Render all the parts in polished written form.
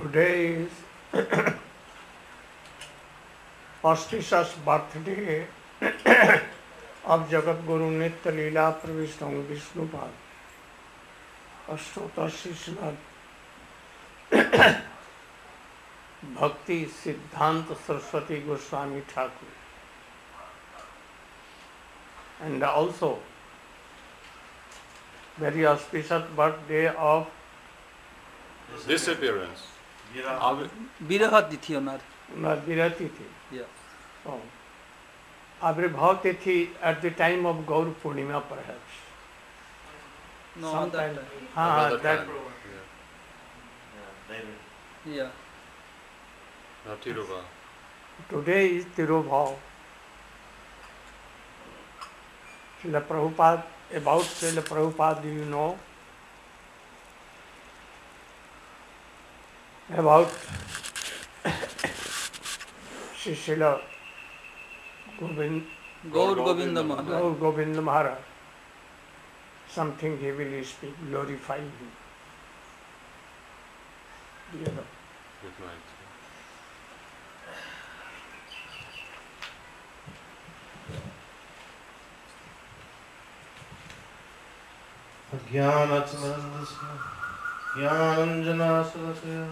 Today is auspicious birthday of Jagat Guru Nitya Leela Pravishnahu Vishnupad, Ashtota Shishnad Bhakti Siddhanta Saraswati Goswami Thakur, and also very auspicious birthday of disappearance. বিরহ তিথি ওনার Viratithi. Oh. Abhirbhav Tithi at the time of Gaur Purnima perhaps. No, Sometime. that time. Another That. time. Yeah. Tiruva. Today is Tirobhav. Srila Prabhupada, about Srila Prabhupada, do you know? About Srila Gour Govinda Maharaj Gaur Govinda Maharaj. Something he will speak, glorify him. Do you know? Good night. ज्ञानाञ्जनाशलाकया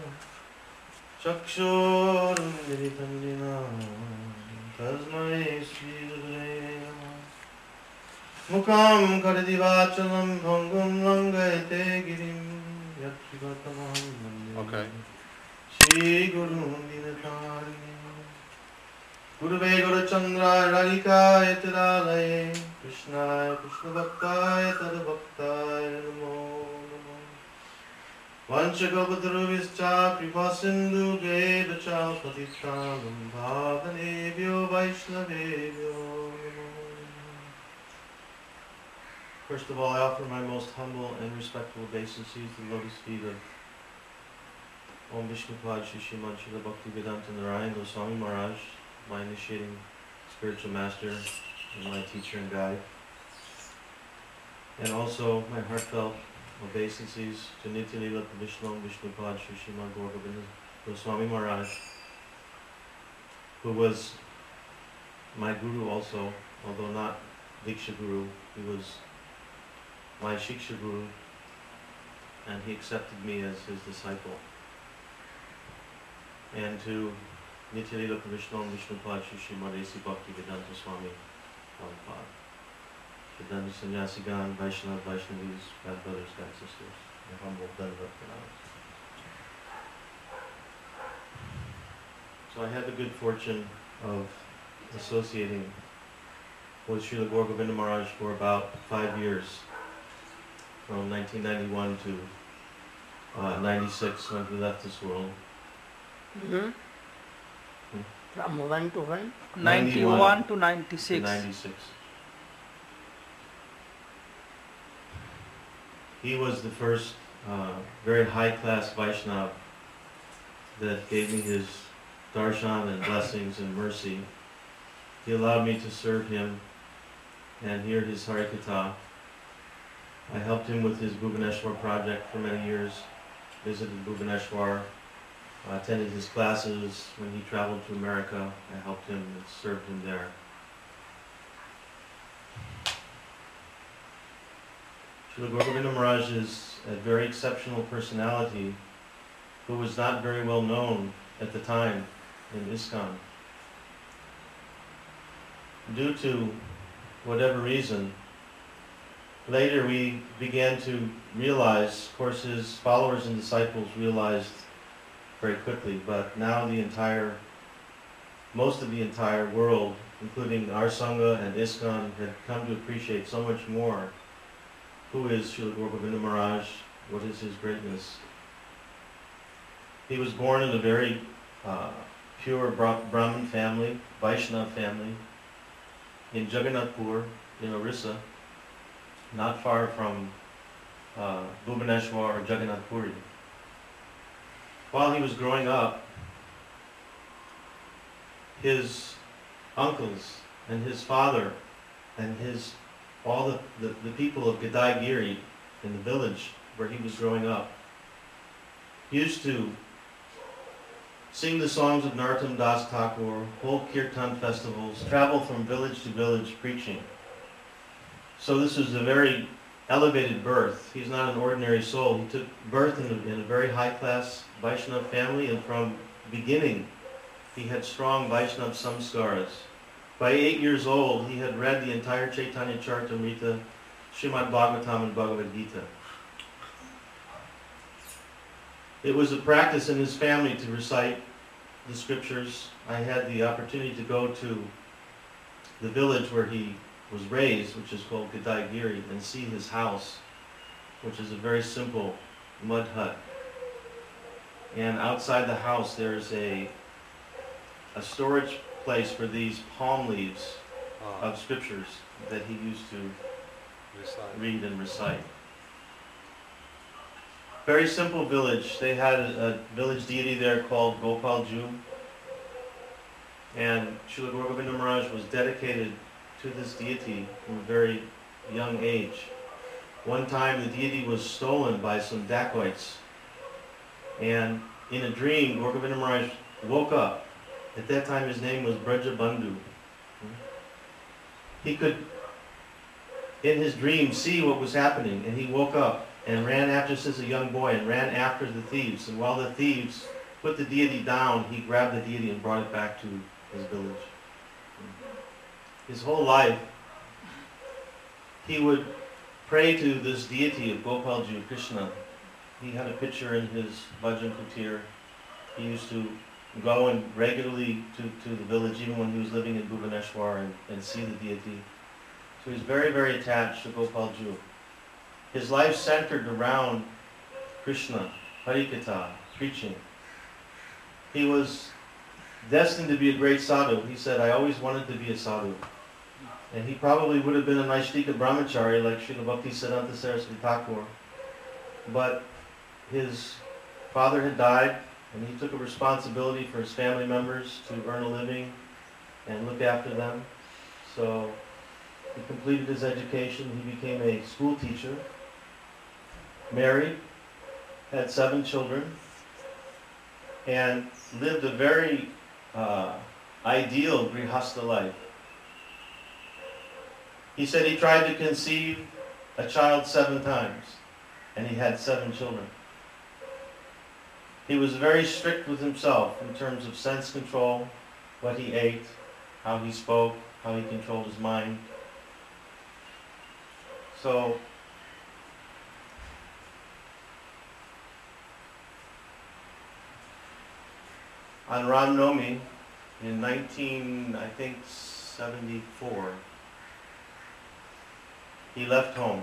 चक्षुरुन्मिलितं येन तस्मै श्रीगुरवे नमः मुखं करोति वाचालं भङ्गुं लङ्घयते गिरिं यत्कृपातमहं Okay. वन्दे श्रीगुरुं दीनतारिणीं गुरुवे गुरुचन्द्राय राधिकाय तदालये कृष्णाय कृष्णभक्ताय तद्भक्ताय नमो नमः वंशगोपतरुभिश्च कृपासिन्धुभ्येव च पतितानं पावनेभ्यो वैष्णवेभ्यो नमो नमः. First of all, I offer my most humble and respectful obeisances to the lotus feet of Om Vishnupad Shri Srimad Srila Bhaktivedanta Narayan Goswami Maharaj, my initiating spiritual master and my teacher and guide. And also my heartfelt obeisances to Nitya Leela Vishnu Vishnupad Shri Srimad Gauragovinda Goswami Maharaj, who was my guru also, although not Diksha Guru. He was my Shiksha Guru, and he accepted me as his disciple. And to Nitya Leela Vishnu Vishnupad Shri Srimad A.C. Bhaktivedanta Swami Prabhupada, Vedanta Sannyasigan, Vaishnava, Vaishnavis, God brothers, God sisters, and humble Dandavat Pranamas. So I had the good fortune of associating with Srila Gaur Govinda Maharaj for about 5 years, from 1991 to 96 when he left this world. From when to when? 91 to To 96 96. He was the first very high-class Vaishnava that gave me his darshan and blessings and mercy. He allowed me to serve him and hear his Harikatha. I helped him with his Bhubaneswar project for many years, visited Bhubaneswar, attended his classes. When he traveled to America, I helped him and served him there. Srila Gaur Govinda Maharaj is a very exceptional personality who was not very well known at the time in ISKCON. Due to whatever reason, later we began to realize, of course his followers and disciples realized very quickly, but now most of the entire world, including our Sangha and ISKCON, had come to appreciate so much more who is Srila Gaur Govinda Maharaj, what is his greatness. He was born in a very pure Brahmin family, Vaishnava family, in Jagannathpur, in Orissa, not far from Bhubaneswar or Jagannath Puri. While he was growing up, his uncles and his father and all the people of Gadaigiri in the village where he was growing up used to sing the songs of Narottam Das Thakur, hold kirtan festivals, travel from village to village preaching. So this was a very elevated birth. He's not an ordinary soul. He took birth in a very high-class Vaishnava family, and from the beginning he had strong Vaishnava samskaras. By 8 years old, he had read the entire Chaitanya Charitamrita, Srimad Bhagavatam, and Bhagavad Gita. It was a practice in his family to recite the scriptures. I had the opportunity to go to the village where he was raised, which is called Gadaigiri, and see his house, which is a very simple mud hut. And outside the house there's a storage place for these palm leaves of scriptures that he used to read and recite. Very simple village. They had a village deity there called Gopalju, and Srila Gaura Govinda Maharaj was dedicated to this deity from a very young age. One time the deity was stolen by some dacoits, and in a dream Gaura Govinda Maharaj woke up. At that time his name was Brajabandhu. He could, in his dream, see what was happening, and he woke up and ran after, as a young boy, and ran after the thieves. And while the thieves put the deity down, he grabbed the deity and brought it back to his village. His whole life, he would pray to this deity of Gopalji, Krishna. He had a picture in his bhajan kutir. He used to go and regularly to the village, even when he was living in Bhubaneswar, and see the deity. So he was very, very attached to Gopalji. His life centered around Krishna, Harikatha, preaching. He was destined to be a great sadhu. He said, I always wanted to be a sadhu. And he probably would have been a Naishtika brahmachari like Srila Bhaktisiddhanta Saraswati Thakur. But his father had died, and he took a responsibility for his family members to earn a living and look after them. So he completed his education. He became a school teacher, married, had 7 children, and lived a very ideal grihastha life. He said he tried to conceive a child 7 times, and he had 7 children. He was very strict with himself in terms of sense control, what he ate, how he spoke, how he controlled his mind. So, on Ram Navami in 1974, he left home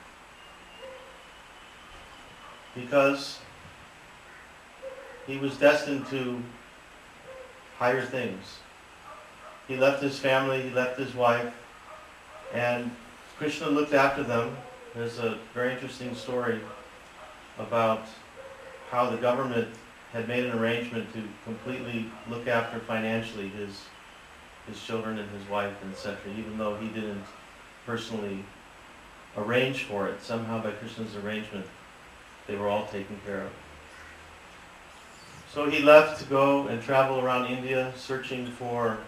because he was destined to higher things. He left his family, he left his wife, and Krishna looked after them. There's a very interesting story about how the government had made an arrangement to completely look after financially his children and his wife, etc., even though he didn't personally arrange for it. Somehow by Krishna's arrangement, they were all taken care of. So he left to go and travel around India, searching for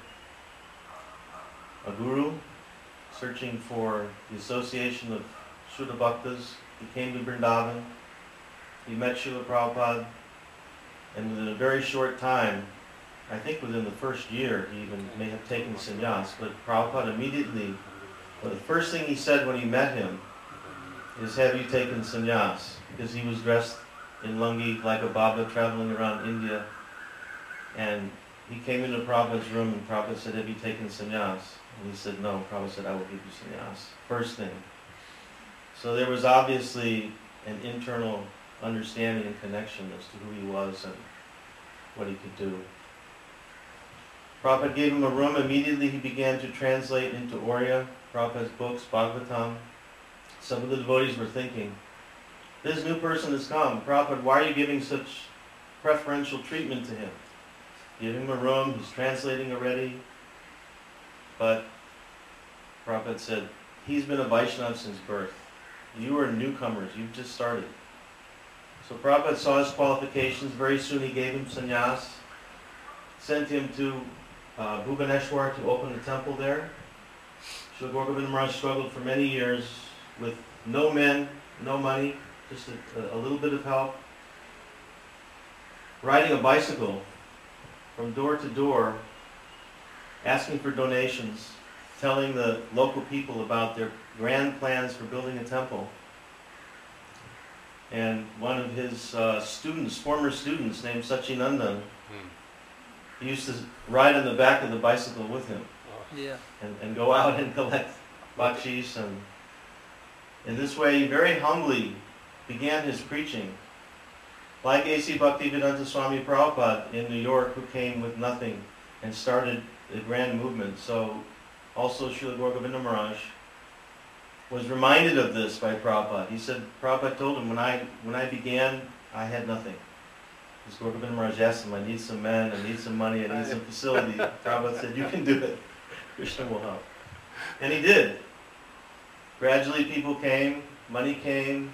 a guru, searching for the association of Shuddha Bhaktas. He came to Vrindavan. He met Srila Prabhupada, and within a very short time, I think within the first year, he even may have taken sannyas, but Prabhupada immediately, well, the first thing he said when he met him is, have you taken sannyas? Because he was dressed in lungi like a Baba traveling around India, and he came into Prabhupada's room, and Prabhupada said, have you taken sannyas? And he said, no. Prabhupada said, I will give you sannyas. First thing. So there was obviously an internal understanding and connection as to who he was and what he could do. Prabhupada gave him a room. Immediately he began to translate into Oriya Prabhupada's books, Bhagavatam. Some of the devotees were thinking, this new person has come. Prabhupada, why are you giving such preferential treatment to him? Give him a room, he's translating already. But Prabhupada said, he's been a Vaishnava since birth. You are newcomers, you've just started. So Prabhupada saw his qualifications. Very soon he gave him sannyas. sent him to Bhubaneswar to open the temple there. Srila Gaura Govinda Maharaj struggled for many years with no men, no money, just a little bit of help. Riding a bicycle from door to door, asking for donations, telling the local people about their grand plans for building a temple. And one of his students, former students, named Sachinandan, he used to ride on the back of the bicycle with him. Yeah. And go out and collect bakshish, and in this way he very humbly began his preaching. Like A.C. Bhaktivedanta Swami Prabhupada in New York, who came with nothing and started the grand movement, so also Srila Gaura Govinda Maharaj was reminded of this by Prabhupada. He said, Prabhupada told him, when I began, I had nothing. Gaura Govinda Maharaj asked him, I need some men, I need some money, I need some facility. Prabhupada said, you can do it. Krishna will help. And he did. Gradually people came, money came,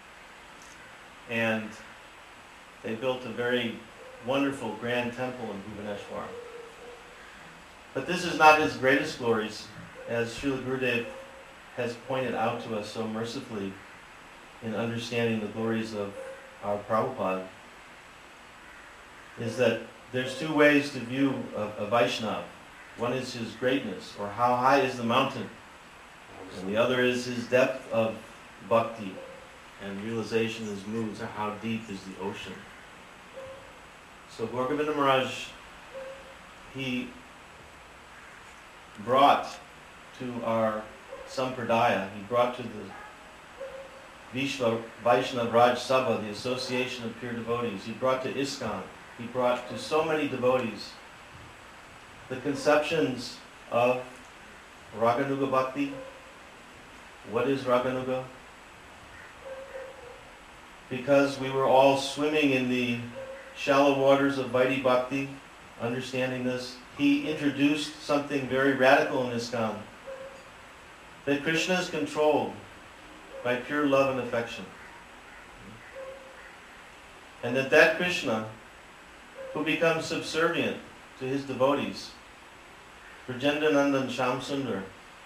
and they built a very wonderful grand temple in Bhubaneswar. But this is not his greatest glories, as Srila Gurudev has pointed out to us so mercifully in understanding the glories of our Prabhupada, is that there's two ways to view a Vaishnava. One is his greatness, or how high is the mountain, and the other is his depth of bhakti and realization of his moods, or how deep is the ocean. So Gaura Govinda Maharaj, he brought to our Sampradaya, he brought to the Vishva Vaishnava Raj Sabha, the Association of Pure Devotees, he brought to ISKCON, he brought to so many devotees the conceptions of Raganuga Bhakti. What is Raganuga? Because we were all swimming in the shallow waters of Vaidhi Bhakti, understanding this, he introduced something very radical in ISKCON, that Krishna is controlled by pure love and affection. And that Krishna, who becomes subservient to his devotees, Brajendanandan Shyam Sundar,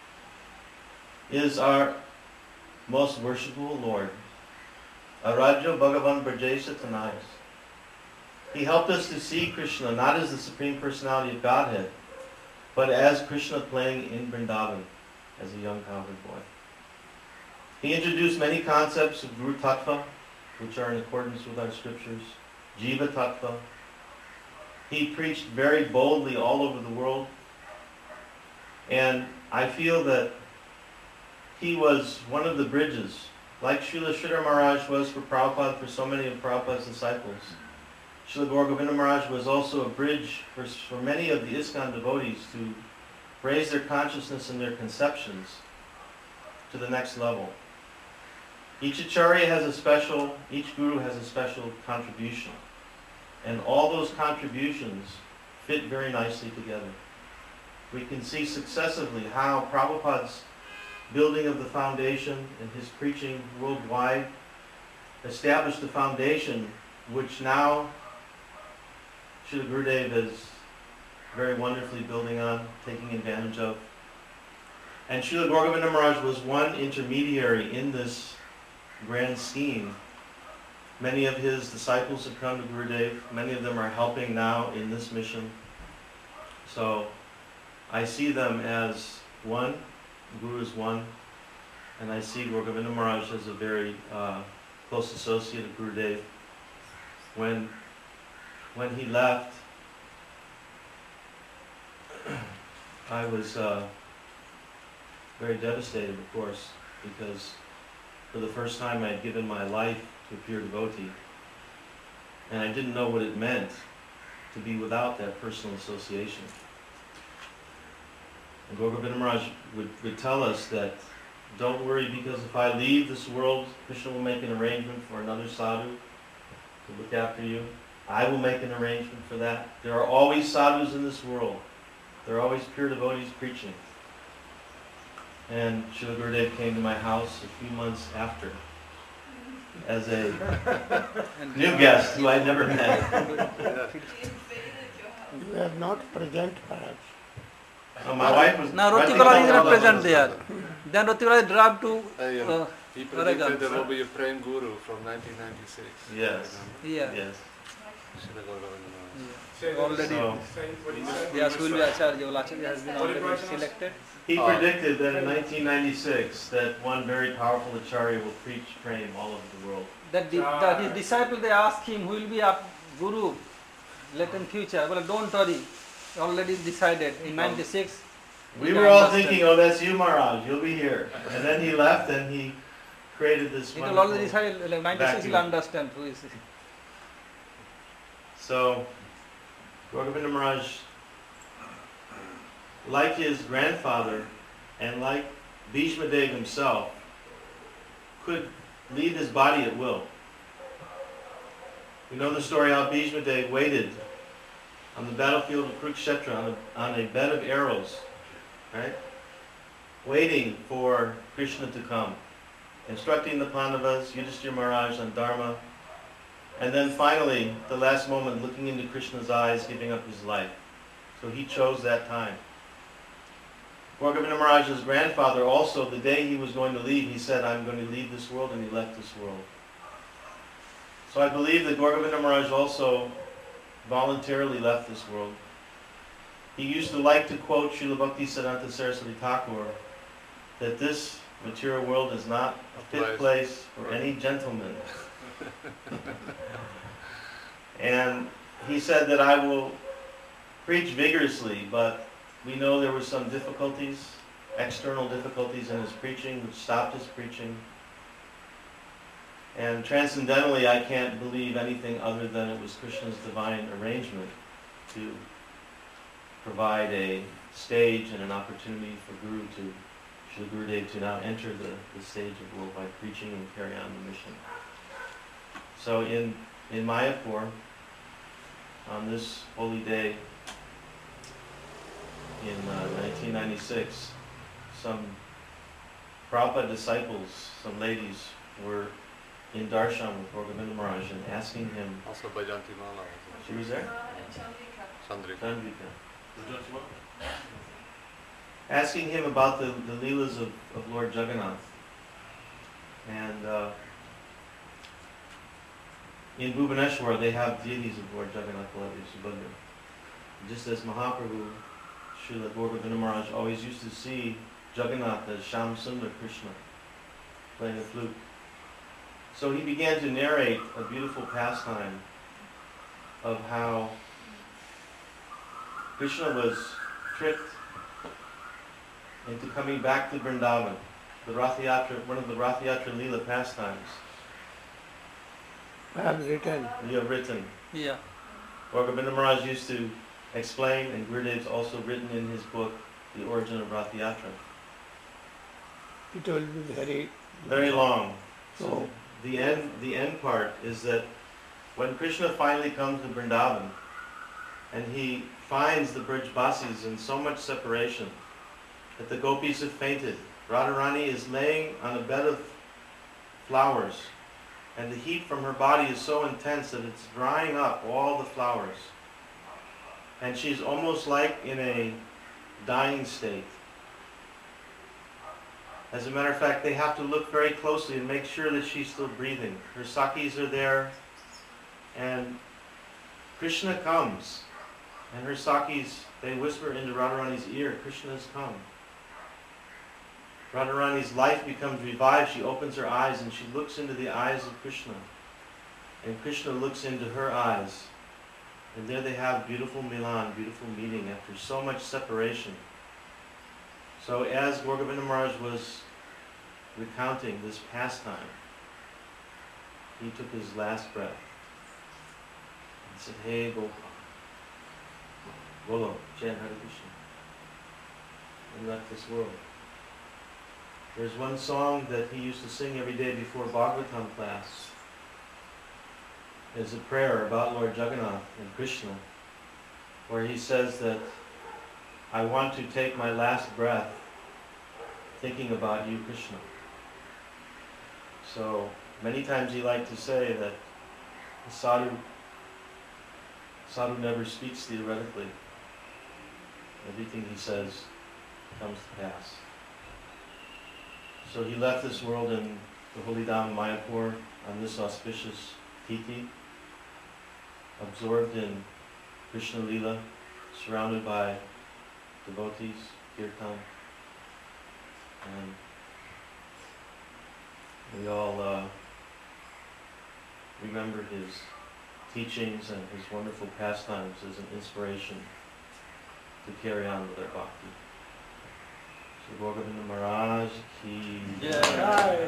is our most worshipful Lord. Aradhya Bhagavan Brajesa Tanayas. He helped us to see Krishna not as the Supreme Personality of Godhead, but as Krishna playing in Vrindavan as a young convert boy. He introduced many concepts of Guru Tattva, which are in accordance with our scriptures, Jiva Tattva. He preached very boldly all over the world, and I feel that he was one of the bridges, like Srila Sridhar Maharaj was for Prabhupada, for so many of Prabhupada's disciples. Srila Gaura Govinda Maharaj was also a bridge for many of the ISKCON devotees to raise their consciousness and their conceptions to the next level. Each acharya has a special, each guru has a special contribution. And all those contributions fit very nicely together. We can see successively how Prabhupada's building of the foundation and his preaching worldwide established the foundation which now Srila Gurudev is very wonderfully building on, taking advantage of. And Srila Gaura Govinda Maharaj was one intermediary in this grand scheme. Many of his disciples have come to Gurudev. Many of them are helping now in this mission. So I see them as one. Guru is one. And I see Gaura Govinda Maharaj as a very close associate of Gurudev. When he left, I was very devastated, of course, because for the first time I had given my life to a pure devotee, and I didn't know what it meant to be without that personal association. And Gaura Govinda Maharaj would tell us that, don't worry, because if I leave this world, Krishna will make an arrangement for another sadhu to look after you. I will make an arrangement for that. There are always sadhus in this world. There are always pure devotees preaching. And Srila Gurudev came to my house a few months after as a new guest who I'd never met. You were not present perhaps. My wife was. Now writing Rotikala all is of not those. present there. Then Rotikala dropped to He predicted Oregon. there will be a Prem Guru from 1996. Yes. Yeah. Yes. Srila Gauravinda Maharaj. Yeah. Already, So yeah, Sulvi Acharya, Acharya has been already selected. he predicted that in 1996 that one very powerful acharya will preach Prem all over the world. That his disciple, they asked him, who will be our guru later in future? Well, don't worry, already decided in 96. We were all thinking, oh, that's you, Maharaj, you'll be here. And then he left and he created this It will wonderful already decided, like 96 will understand who is it. So, Govinda Maharaj, like his grandfather and like Bhishma Dev himself, could leave his body at will. We know the story how Bhishma Dev waited on the battlefield of Kurukshetra on a bed of arrows, right? Waiting for Krishna to come, instructing the Pandavas, Yudhishthira Maharaj on Dharma, and then finally, the last moment, looking into Krishna's eyes, giving up his life. So he chose that time. Govinda Maharaj's grandfather also, the day he was going to leave, he said, I'm going to leave this world, and he left this world. So I believe that Govinda Maharaj also voluntarily left this world. He used to like to quote Srila Bhakti Siddhanta Saraswati Thakur that this material world is not a fit place for any gentleman. And he said that I will preach vigorously, but we know there were some difficulties, external difficulties in his preaching, which stopped his preaching. And transcendentally, I can't believe anything other than it was Krishna's divine arrangement to provide a stage and an opportunity for Srila Gurudev to now enter the stage of worldwide preaching and carry on the mission. So in Mayapur, on this holy day in 1996, some Prabhupada disciples, some ladies, were in darshan with Govinda Maharaj and asking him. Also Bhajanti Mala. She was there? Chandrika. Chandrika. Asking him about the Leelas of Lord Jagannath. And in Bhubaneswar, they have deities of Lord Jagannath, Baladev, Subhadra. Just as Mahaprabhu, Srila Govinda Maharaj, always used to see Jagannath as Shyam Sundar Krishna, playing the flute. So he began to narrate a beautiful pastime of how Krishna was tricked into coming back to Vrindavan, the Rath Yatra, one of the Rath Yatra Leela pastimes. I have written. You have written. Yeah. Govinda Maharaj used to explain, and Gurudev's also written in his book, The Origin of Rath Yatra. It will be very long. So the end part is that when Krishna finally comes to Vrindavan and he finds the Brajbasis in so much separation that the gopis have fainted. Radharani is laying on a bed of flowers, and the heat from her body is so intense that it's drying up all the flowers. And she's almost like in a dying state. As a matter of fact, they have to look very closely and make sure that she's still breathing. Her sakis are there, and Krishna comes. And her sakis, they whisper into Radharani's ear, Krishna has come. Radharani's life becomes revived. She opens her eyes and she looks into the eyes of Krishna. And Krishna looks into her eyes. And there they have beautiful milan, beautiful meeting after so much separation. So as Govinda Maharaj was recounting this pastime, he took his last breath and said, Hey Gopal, Bolo, chant Hare Krishna, and left this world. There's one song that he used to sing every day before Bhagavatam class. It's a prayer about Lord Jagannath and Krishna, where he says that I want to take my last breath thinking about you, Krishna. So many times he liked to say that the Sadhu never speaks theoretically. Everything he says comes to pass. So he left this world in the holy Dham Mayapur on this auspicious tithi, absorbed in Krishna Lila, surrounded by devotees, kirtan, and we all remember his teachings and his wonderful pastimes as an inspiration to carry on with our bhakti. So Gauravinda Maharaj ki Jai.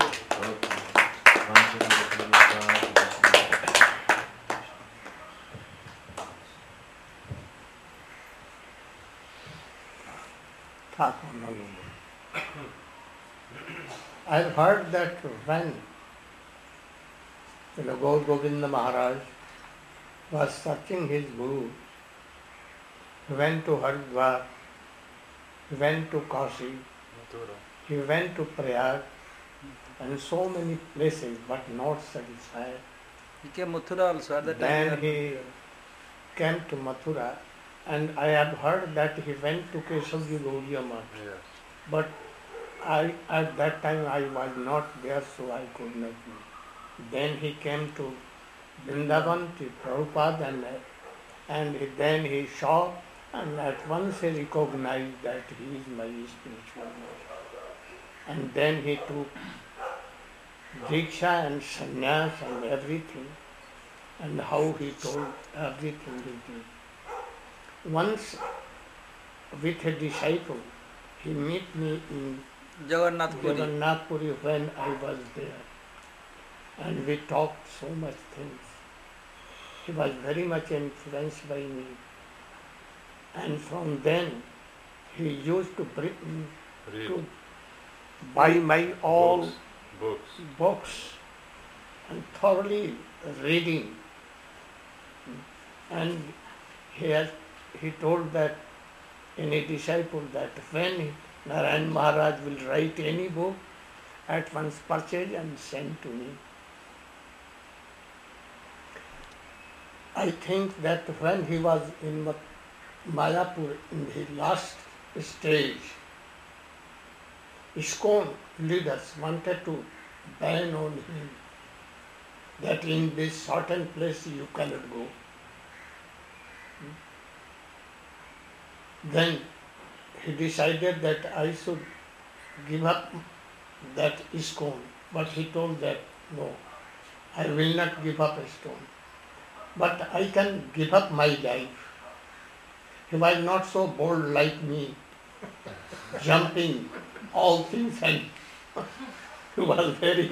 I've heard that when Gaur Govinda Maharaj was searching his Guru, he went to Haridwar, he went to Kashi, Mathura. he went to Prayag, and so many places, but not satisfied. He came Mathura also at that Then time. he came to Mathura, and I have heard that he went to Keshavji Gaudiya Math. Yes. But at that time I was not there, so I could not know. Then he came to Vrindavan, to Prabhupada, and then he saw, and at once he recognized that he is my spiritual master. And then he took Diksha and Sannyas and everything, and how he told everything he did. Once with a disciple, he met me in Jagannath Puri. Jagannath Puri when I was there, and we talked so much things. He was very much influenced by me, and from then he used to bring Read to buy my all books. books and thoroughly reading. And he told that any disciple that when Narayan Maharaj will write any book, at once purchase and send to me. I think that when he was in Mayapur in his last stage, ISKCON leaders wanted to ban on him that in this certain place you cannot go. Then he decided that I should give up that ISKCON, but he told that no, I will not give up ISKCON, but I can give up my life. He was not so bold like me, jumping all things, and he was very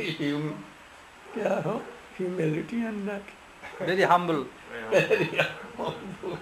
humility and that. Very humble. Very humble.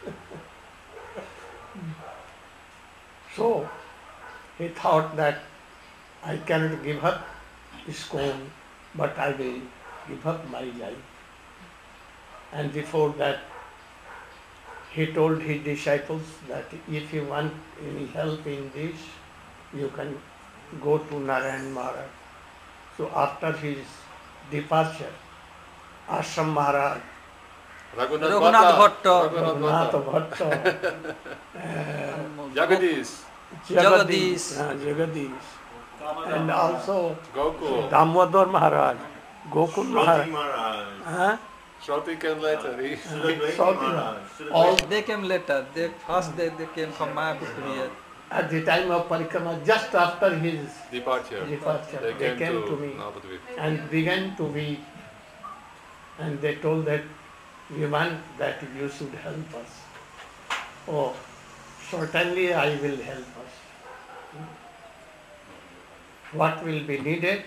So he thought that I cannot give up ISKCON, but I will give up my life. And before that, he told his disciples that if you want any help in this, you can go to Narayan Maharaj. So after his departure, Ashram Maharaj, Raghunath Bhatta. Raghunath Bhatta, Jagadish. Jagadish, and also Gokul. Damodar Maharaj, Gokul Maharaj. Huh? Shruti came later. All They came later. First they came from Mayapur to here. at the time of Parikrama, just after his Departure. departure, they came to me Navadvip. and began to weep. And they told that we want that you should help us. Oh, certainly I will help us. What will be needed,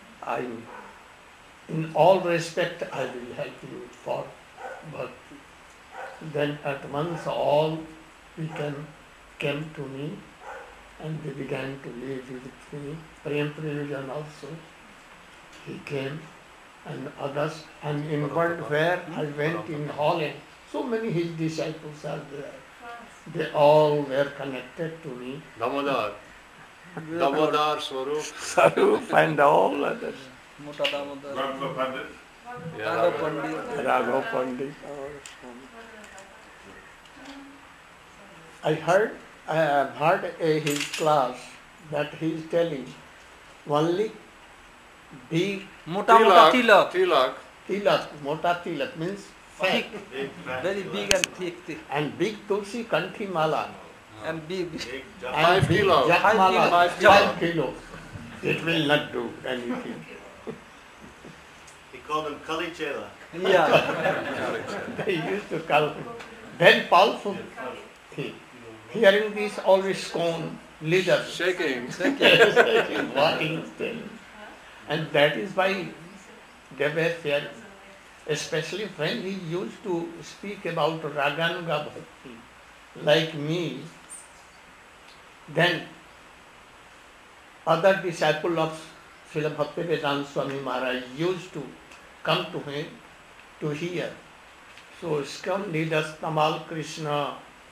in all respect, I will help you for bhakti. Then at once all came to me and they began to live with me. Prem Prayojan also, he came, and others, and in world where I went in Holland, so many his disciples are there. They all were connected to me. Damodar. Damodar, Swarup. Sarup and all others. Mota Damodar. Yeah, Raghav Pandit. Raghav Pandit. I have heard his class that he is telling only big Mota mota tilak. Tilak. tilak, mota tilak means fat, Thick, Big, fat very tilak. big and thick. and big tulsi kanthi mala, And big. Big japa. and 5 big kilos. jap 5 mala, kilos. 5 5 kilos. It will not do anything. He called him Kali Chela. Yeah. They used to call him. Then powerful. Hearing this, all ISKCON leaders Shaking. what he is telling. And that is why they were fearing. Especially when he used to speak about Raganuga Bhakti, like me, then other disciples of Srila Bhaktivedanta Swami Maharaj used to come to him to hear. So ISKCON leaders Tamal Krishna,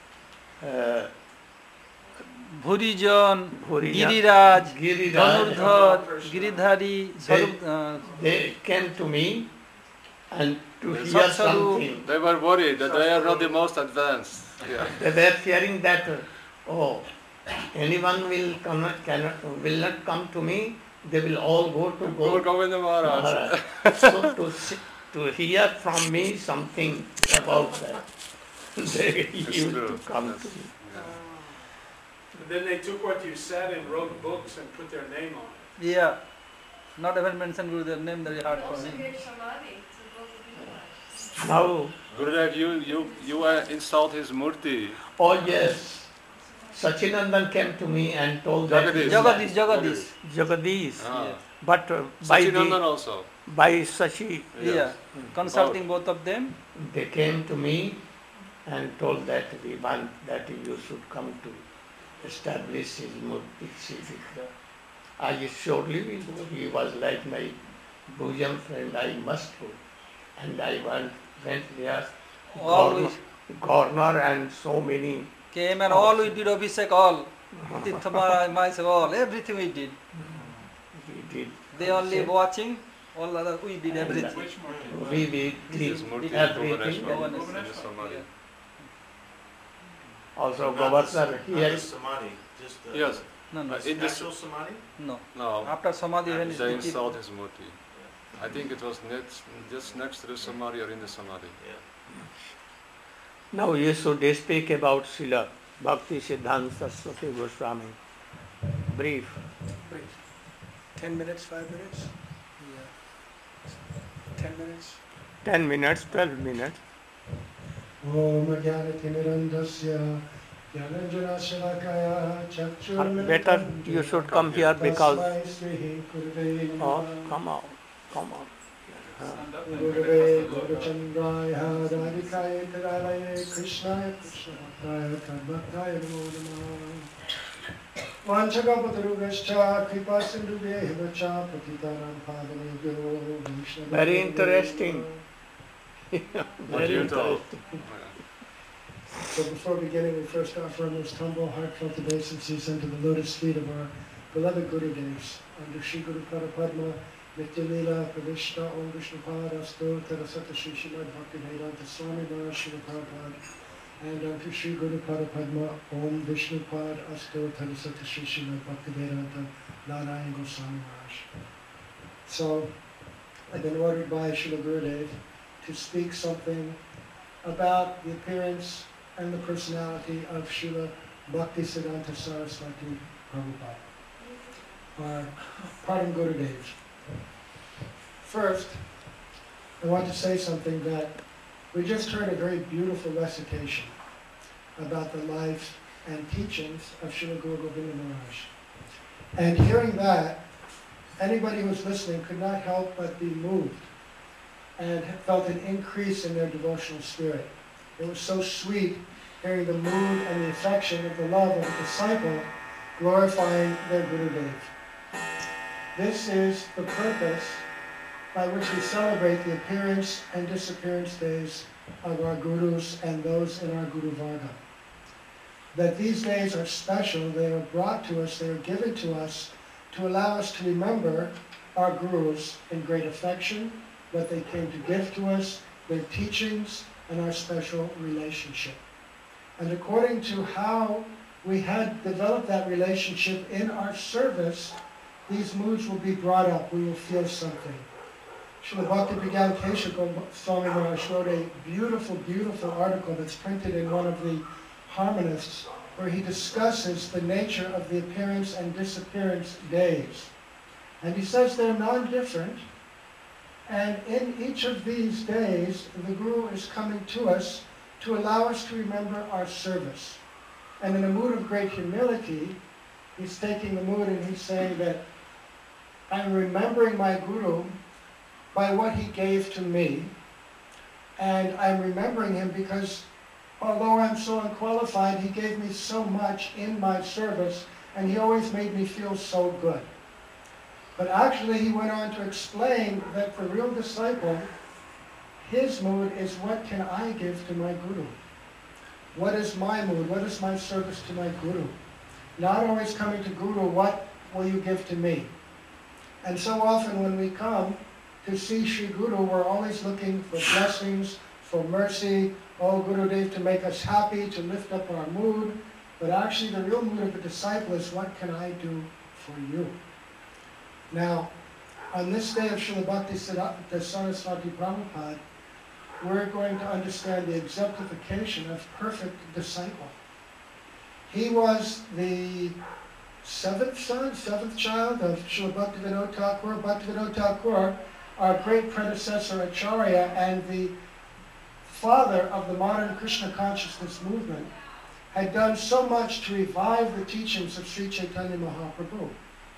Bhurijan, Bhurijan, Giriraj, Giriraj, Dhanurdhar, Giridhari, Sarup, they came to me and to hear Satsaru. something. They were worried that they are not the most advanced. Yeah. They were fearing that, oh, anyone will will not come to me, they will all go to Gaur Govinda Maharaj. Maharaj. So to hear from me something about that, they used true. to come Yes. to me. And then they took what you said and wrote books and put their name on it. yeah. Not even mention Gurudev name, very hard for me. Now, Gurudev, you installed his murti. oh yes, Sachinandan came to me and told Jagadish. Jagadish, Jagadish. Jagadish, Ah. but by Sachinandan also. Sachi, Yeah. Consulting both of them. they came to me and told that we want that you should come to establish his murti. I surely will go. He was like my bosom friend. I must go. And I went there. All Governor and so many. came and all we did Abhishek, all. Tirthamara, myself, all. Everything we did. We did. They only watching, all other, we did everything. Which Murti? We This did is murti everything. Bhubaneswar. In the Samadhi. Also, Not Governor the here. Samadhi, just the Yes. No, no. In the actual Samadhi. No. No. After Samadhi, when They it's installed his murti. I think it was just next to the Samadhi or in the Samadhi. Now you should speak about Srila Bhakti Siddhanta Saraswati Goswami. Brief. 10 minutes, 5 minutes? 10 minutes? 10 minutes, 12 minutes. Om Jnanatirmirandasya Jnananjanashalakaya Chakshurmilitam Better you should come here because. Tasmai Sri Gurave Oh, Namaha. come out, come out. Gurave Gaurachandraya Radhikaya Taralaye Krishnaya Krishnabhaktaya Tadbhaktaya Namo Namah Vanchagapatarubhascha Kripa Sindhubhye Vacha Patitanam Padanebhyo Vaishnava Very interesting. What Very you told. interesting. So before beginning, we first offer our most humble, heartfelt obeisances unto the lotus feet of our beloved Gurudevs, under Shri Guru Parapadma, Nitya Leela, Pravishta, Om Vishnupad, Astu, Terasata Shri Srimad Bhaktivedanta Swami Maharaj Shri Prabhupada, and unto Shri Guru Parapadma, Om Vishnupad, Astu, Terasata Shri Srimad Bhaktivedanta Narayan Goswami Maharaj. So, I've been ordered by Srila Gurudev to speak something about the appearance and the personality of Srila Bhaktisiddhanta Saraswati Prabhupada, our Param Gurudev. First, I want to say something that we just heard a very beautiful recitation about the life and teachings of Srila Guru Govinda Maharaj. And hearing that, anybody who was listening could not help but be moved and felt an increase in their devotional spirit. It was so sweet hearing the mood and the affection of the love of a disciple glorifying their Gurudev. This is the purpose by which we celebrate the appearance and disappearance days of our Gurus and those in our Guru Varga. That these days are special, they are brought to us, they are given to us to allow us to remember our Gurus in great affection, what they came to give to us, their teachings, and our special relationship. And according to how we had developed that relationship in our service, these moods will be brought up. We will feel something. Srila Bhakti-Vigyan Kesha Swami Maharaj wrote a beautiful, beautiful article that's printed in one of the Harmonists, where he discusses the nature of the appearance and disappearance days. And he says they're non-different, and in each of these days, the Guru is coming to us to allow us to remember our service. And in a mood of great humility, he's taking the mood and he's saying that I'm remembering my Guru by what he gave to me, and I'm remembering him because although I'm so unqualified, he gave me so much in my service, and he always made me feel so good. But actually, he went on to explain that the real disciple, his mood is, what can I give to my Guru? What is my mood? What is my service to my Guru? Not always coming to Guru, what will you give to me? And so often when we come to see Sri Guru, we're always looking for blessings, for mercy, oh Gurudev, to make us happy, to lift up our mood. But actually the real mood of a disciple is, what can I do for you? Now, on this day of Srila Bhaktisiddhanta Saraswati Prabhupada, we're going to understand the exemplification of perfect disciple. He was the seventh child of Srila Bhaktivinoda Thakur. Bhaktivinoda Thakur, our great predecessor Acharya and the father of the modern Krishna consciousness movement, had done so much to revive the teachings of Sri Chaitanya Mahaprabhu.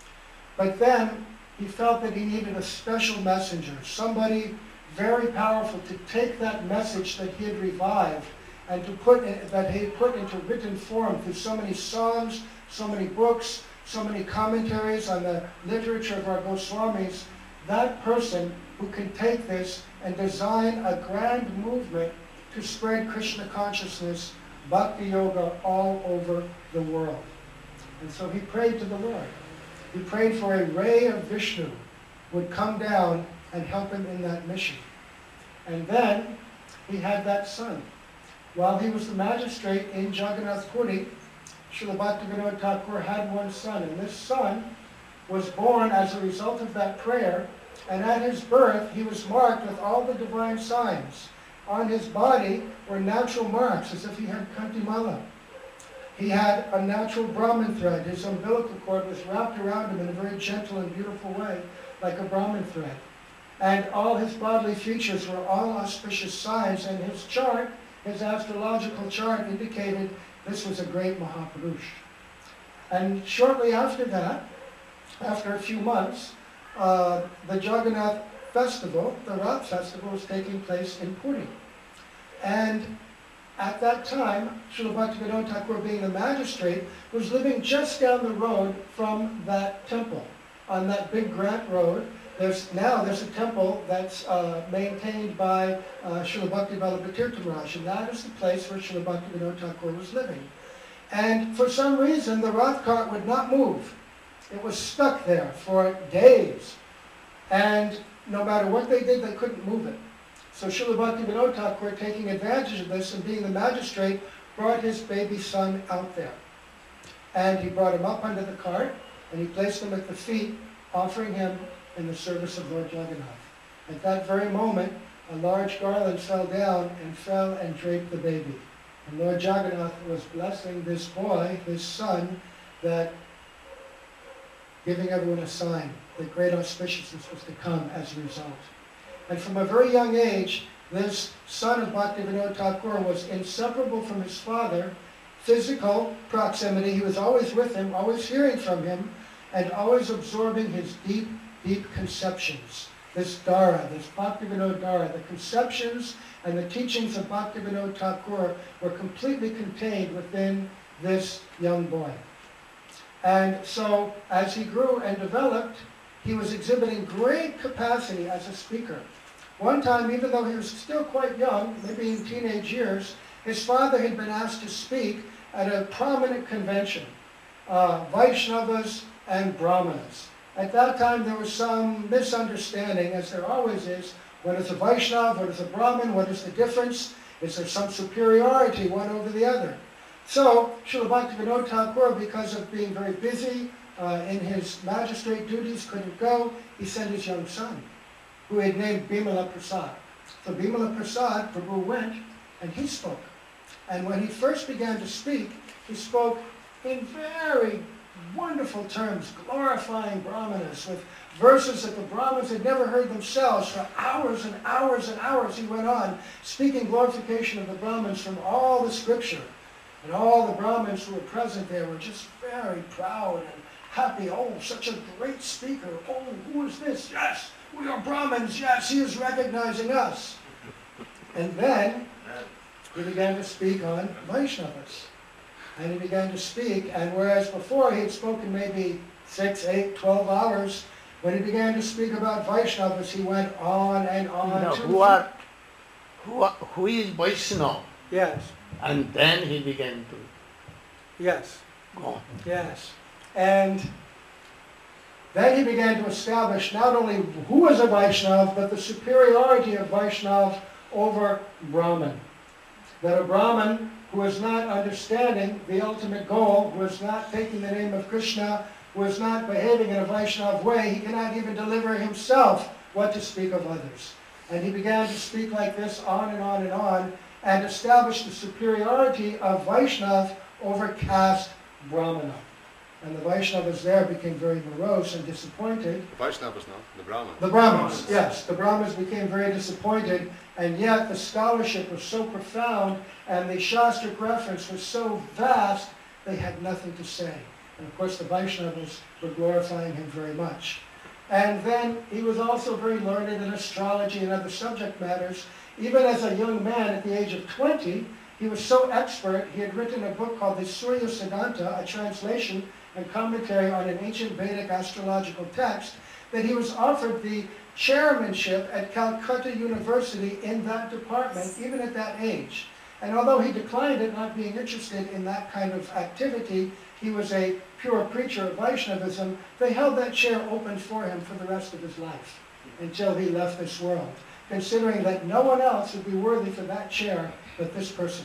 But then he felt that he needed a special messenger, somebody very powerful to take that message that he had revived and to that he had put into written form through so many songs, so many books, so many commentaries on the literature of our Goswamis. That person who can take this and design a grand movement to spread Krishna consciousness, Bhakti Yoga, all over the world. And so he prayed to the Lord. He prayed for a ray of Vishnu would come down and help him in that mission. And then he had that son. While he was the magistrate in Jagannath Puri, Srila Bhaktivinoda Thakur had one son, and this son was born as a result of that prayer, and at his birth he was marked with all the divine signs. On his body were natural marks, as if he had Kantimala. He had a natural Brahmin thread. His umbilical cord was wrapped around him in a very gentle and beautiful way, like a Brahmin thread. And all his bodily features were all auspicious signs, and his chart, his astrological chart, indicated this was a great Mahapurush. And shortly after that, after a few months, the Jagannath festival, the Rath festival, was taking place in Puri. And at that time, Srila Bhaktivinoda Thakur, being the magistrate, was living just down the road from that temple. On that big Grant Road, there's a temple that's maintained by Srila Bhakti Vallabha Tirtha Maharaj, and that is the place where Srila Bhaktivinoda Thakur was living. And for some reason, the Rath cart would not move. It was stuck there for days. And no matter what they did, they couldn't move it. So Srila Bhaktivinoda Thakur, taking advantage of this and being the magistrate, brought his baby son out there. And he brought him up under the cart, and he placed him at the feet, offering him in the service of Lord Jagannath. At that very moment, a large garland fell down and draped the baby. And Lord Jagannath was blessing this boy, his son, that giving everyone a sign that great auspiciousness was to come as a result. And from a very young age, this son of Bhaktivinoda Thakur was inseparable from his father. Physical proximity, he was always with him, always hearing from him, and always absorbing his deep, deep conceptions. This Dara, this Bhaktivinoda Dara, the conceptions and the teachings of Bhaktivinoda Thakur were completely contained within this young boy. And so, as he grew and developed, he was exhibiting great capacity as a speaker. One time, even though he was still quite young, maybe in teenage years, his father had been asked to speak at a prominent convention, Vaishnavas and Brahmanas. At that time, there was some misunderstanding, as there always is. What is a Vaishnava? What is a Brahmin? What is the difference? Is there some superiority one over the other? So, Srila Bhaktivinoda Thakur, because of being very busy in his magistrate duties, couldn't go. He sent his young son, who he had named Bimala Prasad. So Bimala Prasad, Prabhu went, and he spoke. And when he first began to speak, he spoke in very wonderful terms, glorifying Brahmanas, with verses that the Brahmins had never heard themselves. For hours and hours and hours he went on, speaking glorification of the Brahmins from all the scripture. And all the Brahmins who were present there were just very proud and happy. Oh, such a great speaker. Oh, who is this? Yes, we are Brahmins. Yes, he is recognizing us. And then he began to speak on Vaishnavas. And he began to speak, and whereas before he had spoken maybe 6, 8, 12 hours, when he began to speak about Vaishnavas, he went on and on. Now, who is Vaishnava? Yes, And then he began to yes, go on. yes. And then he began to establish not only who was a Vaishnava, but the superiority of Vaishnava over Brahman. That a Brahman who is not understanding the ultimate goal, who is not taking the name of Krishna, who is not behaving in a Vaishnava way, he cannot even deliver himself what to speak of others. And he began to speak like this on and on and on, and establish the superiority of Vaishnava over caste Brahmana. And the Vaishnavas there became very morose and disappointed. The Vaishnavas, no, the Brahmins. The Brahmins, yes. The Brahmins became very disappointed, and yet the scholarship was so profound and the Shastric reference was so vast, they had nothing to say. And of course the Vaishnavas were glorifying him very much. And then he was also very learned in astrology and other subject matters. Even as a young man at the age of 20, he was so expert, he had written a book called the Surya Siddhanta, a translation and commentary on an ancient Vedic astrological text, that he was offered the chairmanship at Calcutta University in that department, even at that age. And although he declined it, not being interested in that kind of activity, he was a pure preacher of Vaishnavism, they held that chair open for him for the rest of his life, until he left this world, considering that no one else would be worthy for that chair but this person.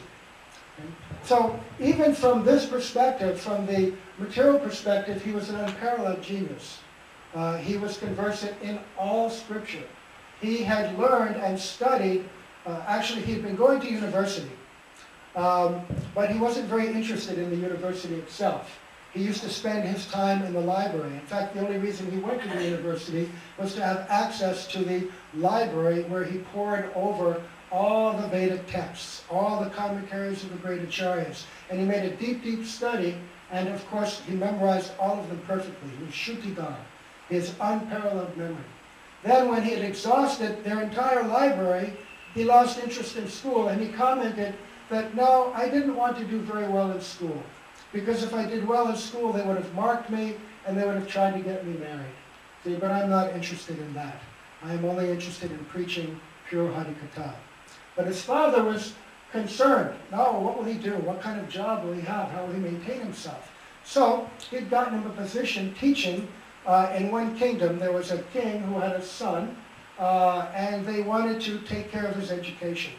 So even from this perspective, from the material perspective, he was an unparalleled genius. He was conversant in all scripture. He had learned and studied, actually he had been going to university, but he wasn't very interested in the university itself. He used to spend his time in the library. In fact, the only reason he went to the university was to have access to the library where he pored over all the Vedic texts, all the commentaries of the great acharyas. And he made a deep, deep study, and of course he memorized all of them perfectly. He was Shuddhidhar, his unparalleled memory. Then when he had exhausted their entire library, he lost interest in school, and he commented that, no, I didn't want to do very well in school, because if I did well in school, they would have marked me, and they would have tried to get me married. See, but I'm not interested in that. I am only interested in preaching pure Harikatha. But his father was concerned. No, what will he do? What kind of job will he have? How will he maintain himself? So he had gotten him a position teaching in one kingdom. There was a king who had a son, and they wanted to take care of his education.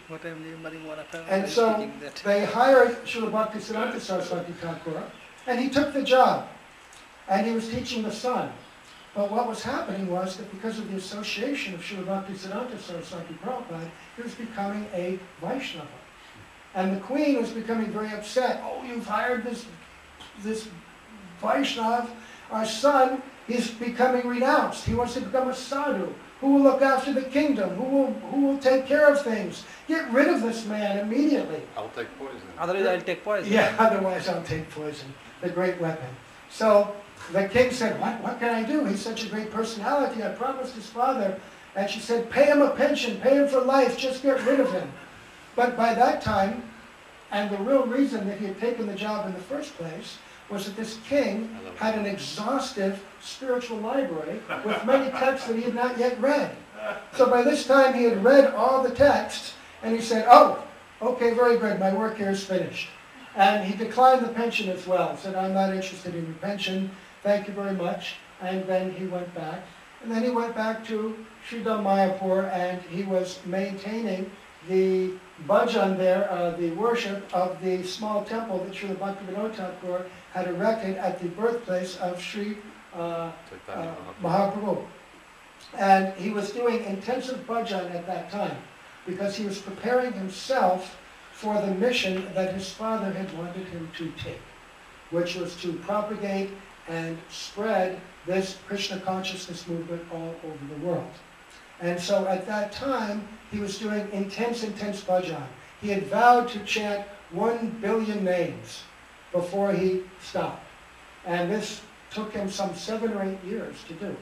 And so they hired Srila Bhaktisiddhanta Saraswati Thakur, and he took the job. And he was teaching the son. But what was happening was that because of the association of Srila Bhaktisiddhanta Saraswati Prabhupada, he was becoming a Vaishnava. And the queen was becoming very upset. Oh, you've hired this Vaishnava. Our son is becoming renounced. He wants to become a sadhu. Who will look after the kingdom? Who will take care of things? Get rid of this man immediately. I'll take poison. Otherwise, I'll take poison. Yeah, otherwise I'll take poison. The great weapon. So the king said, what can I do? He's such a great personality. I promised his father. And she said, pay him a pension, pay him for life, just get rid of him. But by that time, and the real reason that he had taken the job in the first place, was that this king had an exhaustive spiritual library with many texts that he had not yet read. So by this time he had read all the texts, and he said, oh, okay, very good, my work here is finished. And he declined the pension as well, said, I'm not interested in your pension, thank you very much. And then he went back. And then he went back to Sridham Mayapur, and he was maintaining the bhajan there, the worship of the small temple that Srila Bhaktivinoda Thakur had erected at the birthplace of Sri Mahaprabhu. And he was doing intensive bhajan at that time because he was preparing himself for the mission that his father had wanted him to take, which was to propagate and spread this Krishna consciousness movement all over the world. And so at that time, he was doing intense bhajan. He had vowed to chant 1 billion names before he stopped. And this took him some 7 or 8 years to do.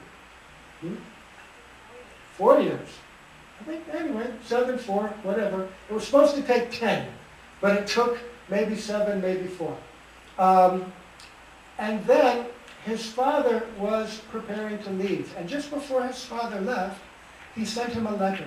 4 years. I think, anyway, 7, 4, whatever. It was supposed to take 10, but it took maybe 7, maybe 4. And then his father was preparing to leave. And just before his father left, he sent him a letter.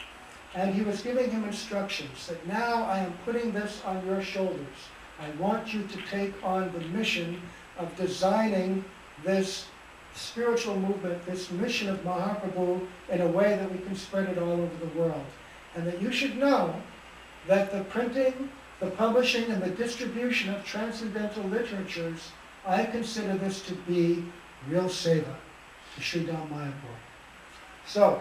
And he was giving him instructions that now I am putting this on your shoulders. I want you to take on the mission of designing this spiritual movement, this mission of Mahaprabhu in a way that we can spread it all over the world. And that you should know that the printing, the publishing, and the distribution of transcendental literatures, I consider this to be real seva to Sridham Mayapur. So,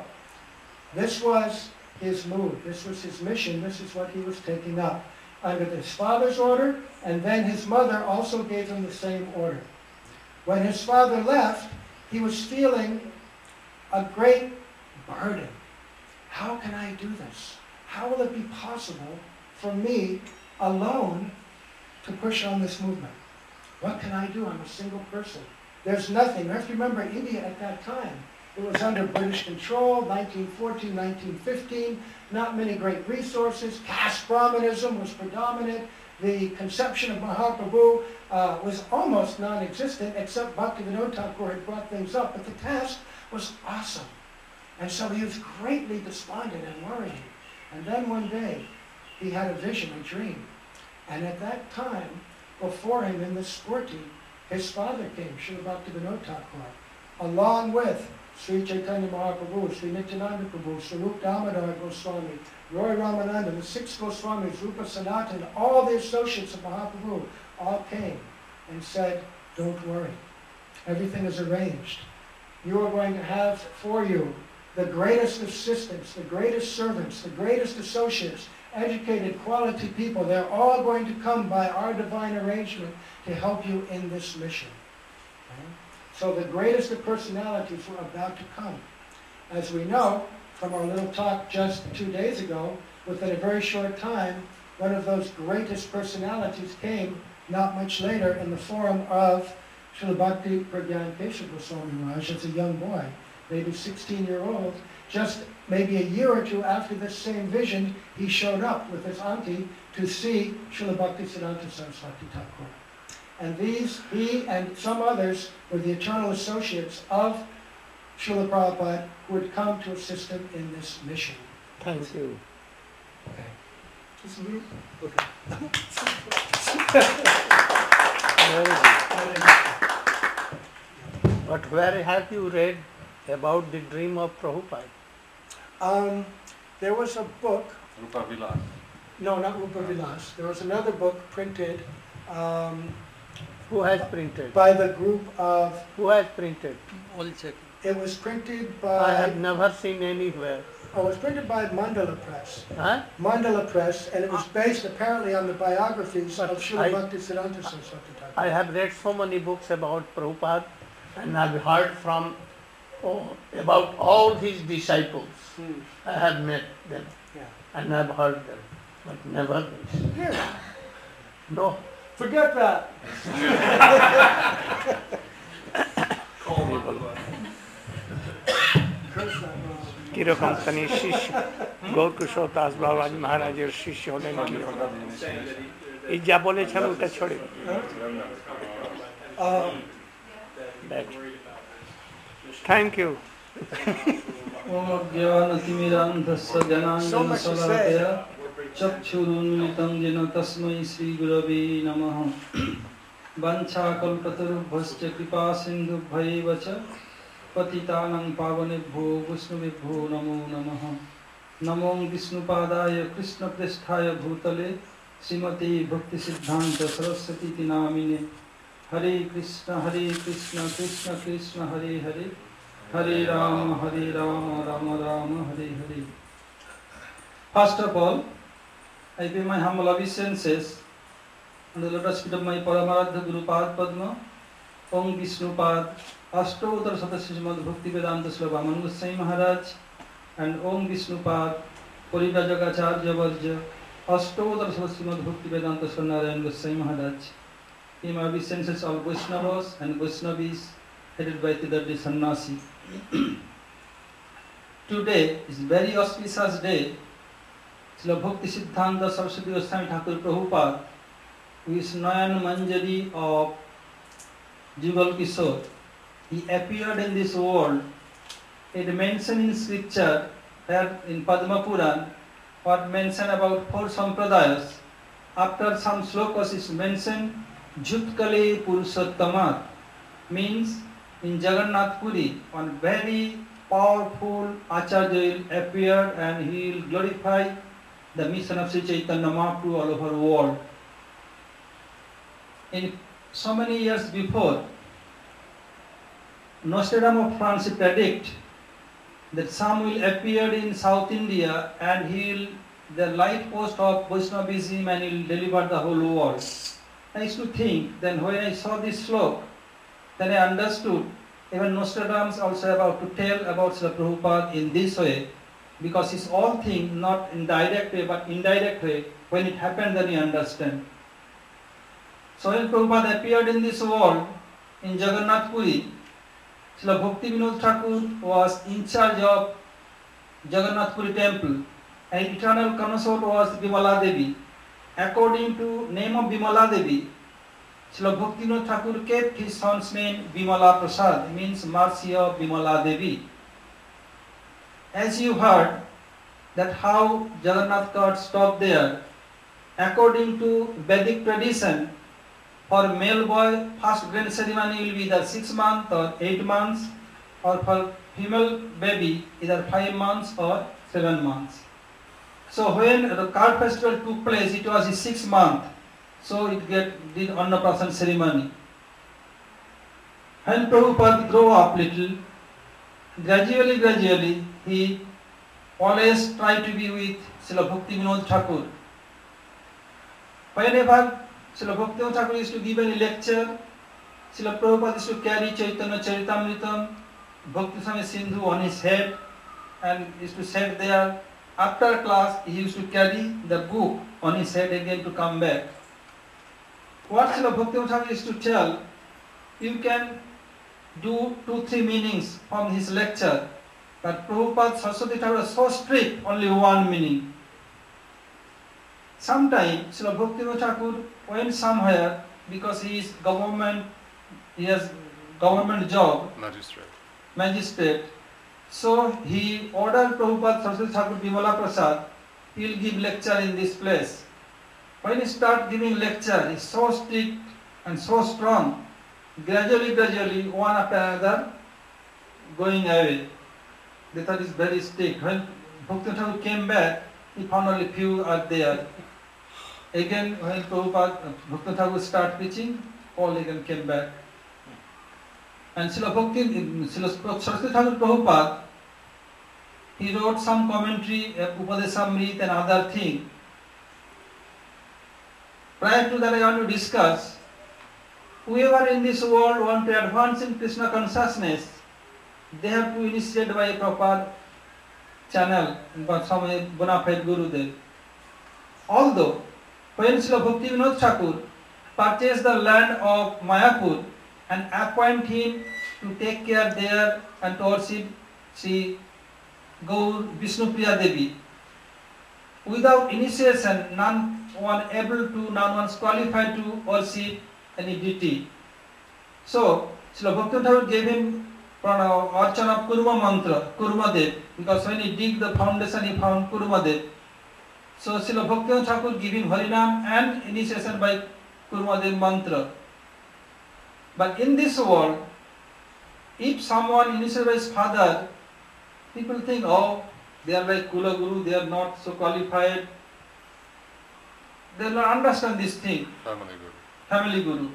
this was his mood, this was his mission, this is what he was taking up under his father's order, and then his mother also gave him the same order. When his father left, he was feeling a great burden. How can I do this? How will it be possible for me alone to push on this movement? What can I do? I'm a single person. There's nothing. You have to remember, India at that time, it was under British control, 1914, 1915, not many great resources. Caste Brahmanism was predominant. The conception of Mahaprabhu was almost non-existent, except Bhaktivinoda Thakur had brought things up, but the task was awesome. And so he was greatly despondent and worrying. And then one day, he had a vision, a dream. And at that time, before him in the sporty, his father came, Srila Bhaktivinoda Thakur, along with Sri Chaitanya Mahaprabhu, Sri Nityananda Prabhu, Swarup Damodar Goswami, Roy Ramananda, the 6 Goswamis, Rupa Sanatana, all the associates of Mahaprabhu, all came and said, don't worry, everything is arranged. You are going to have for you the greatest assistants, the greatest servants, the greatest associates, educated, quality people. They're all going to come by our divine arrangement to help you in this mission. Okay? So the greatest of personalities were about to come. As we know from our little talk just 2 days ago, within a very short time, one of those greatest personalities came not much later in the form of Srila Bhakti Pragyan Keshav Goswami Maharaj as a young boy, maybe 16-year-old. Just maybe a year or two after this same vision, he showed up with his auntie to see Srila Bhaktisiddhanta Saraswati Thakur. And he and some others were the eternal associates of Srila Prabhupada who had come to assist him in this mission. Thank you. Okay. Just a minute? Okay. Very good. But where have you read about the dream of Prabhupada? There was a book, Rupa Vilas. no, not Rupa Vilas. There was another book printed Who has printed? by the group of, Who has printed? All check. it was printed I have by, never seen anywhere. it was printed by Mandala Press. Huh? Mandala Press, and it was based apparently on the biographies But of Srila Bhaktisiddhanta Saraswati Thakur. I have read so many books about Prabhupada, and I've heard from about all his disciples. I have met them Yeah. and I've heard them, but never this. Yeah. No. Forget that. কিরকম খানি শিষ্য গৌরকিশোর দাস বাবাজ মহারাজের শিষ্য হলেন কি হলো এই যা বলেছেন ওটা ছড়ে থ্যাংক ইউ ज्ञानतिमिरान्धस्य जनाञ्जनशलाकया चक्षुरुन्मिलितं येन तस्मै श्रीगुरवे नमः वाञ्छाकल्पतरुभ्यश्च कृपासिन्धुभ्यैव च पतितानां पावनेभ्यो वैष्णवेभ्यो नमो नमः नमो विष्णुपादाय कृष्णप्रेष्ठाय भूतले श्रीमते भक्तिसिद्धान्त सरस्वती इति नामिने हरे Krishna Krishna Krishna Hare Hare Hare Ram Ram Ram Hare Hare. First of all, I pay my humble obeisances on the lotus feet of my Paramaradha Guru Pad Padma, Om Vishnupad, Ashtotar Sadasya Srimad Bhakti Vedanta Slavamanu Goswami Maharaj, and Om Vishnupad, Parivrajagacharya Varja, Ashtotar Sadasya Srimad Bhakti Vedanta Svanarayan Goswami Maharaj. Pay my obeisances all Vaishnavas and Vaishnavis headed by Tidardi Sannasi. Today is very auspicious day. Srila Bhakti Siddhanta Saraswati Goswami Thakur Prabhupada, who is Nayan Manjari of Jugal Kishore, he appeared in this world. It mentioned in scripture that in Padma Puran, what mentioned about 4 sampradayas. After some slokas is mentioned, Jutkale Purushottamat, means in Jagannath Puri, one very powerful Acharya will appear and he will glorify the mission of Sri Chaitanya Mahaprabhu all over the world. In so many years before, Nostradamus of France predict that some will appear in South India and he will the light post of Vaishnavism and he will deliver the whole world. I used to think, then when I saw this slok, then I understood even Nostradamus also about to tell about Srila Prabhupada in this way, because it's all thing not in direct way but indirect way. When it happened, then you understand. So when Prabhupada appeared in this world in Jagannath Puri, Srila Bhakti Vinod Thakur was in charge of Jagannath Puri temple and eternal consort was Bimala Devi. According to name of Bimala Devi, Srila Bhakti Vinod Thakur kept his son's name Bimala Prasad, means mercy of Bimala Devi. As you heard that how Jagannath God stopped there, according to Vedic tradition, for male boy first grain ceremony will be either 6 months or 8 months, or for female baby either 5 months or 7 months. So when the card festival took place, it was 6 months. So it did Annaprashan ceremony. When Prabhupada grew up little, gradually he always tried to be with Srila Bhakti Vinod Thakur. Whenever Srila Bhakti Vinod Thakur used to give any lecture, Srila Prabhupada used to carry Chaitanya Charitamritam, Bhakti Swami Sindhu on his head and used to sit there. After class, he used to carry the book on his head again to come back. What Srila Bhakti Vinod Thakur used to tell, you can do 2-3 meanings from his lecture, but Prabhupada Saraswati Thakur was so strict, only one meaning. Sometimes Srila Bhakti Vinod Thakur went somewhere because he has government job, magistrate. So he ordered Prabhupada Saraswati Thakur Bimala Prasad, he will give lecture in this place. When he started giving lecture, he is so strict and so strong. Gradually, one after another, going away. They thought is very strict. When Bhakti Thakur came back, he found only few are there. Again, when Prabhupada, Bhakti Thakur started preaching, all again came back. And Srila Saraswati Thakur Prabhupada, he wrote some commentary, Upadesamrit and other thing. Prior to that, I want to discuss, whoever in this world want to advance in Krishna consciousness, they have to initiate by a proper channel, by some bona fide Gurudev. Although, when Srila Bhakti Vinod Thakur purchased the land of Mayapur and appoint him to take care there and to worship Sri Gaur Vishnupriya Devi, without initiation, none one is qualified to worship any deity. So, Srila Bhakti Thakur gave him Archana of Kurma mantra, Kurmadev, because when he dig the foundation, he found Kurmadev. So, Srila Bhakti Thakur gave him Harinam and initiation by Kurmadev mantra. But in this world, if someone initiated by his father, people think, oh, They are like Kula Guru, they are not so qualified. They will not understand this thing, Family guru. family Guru.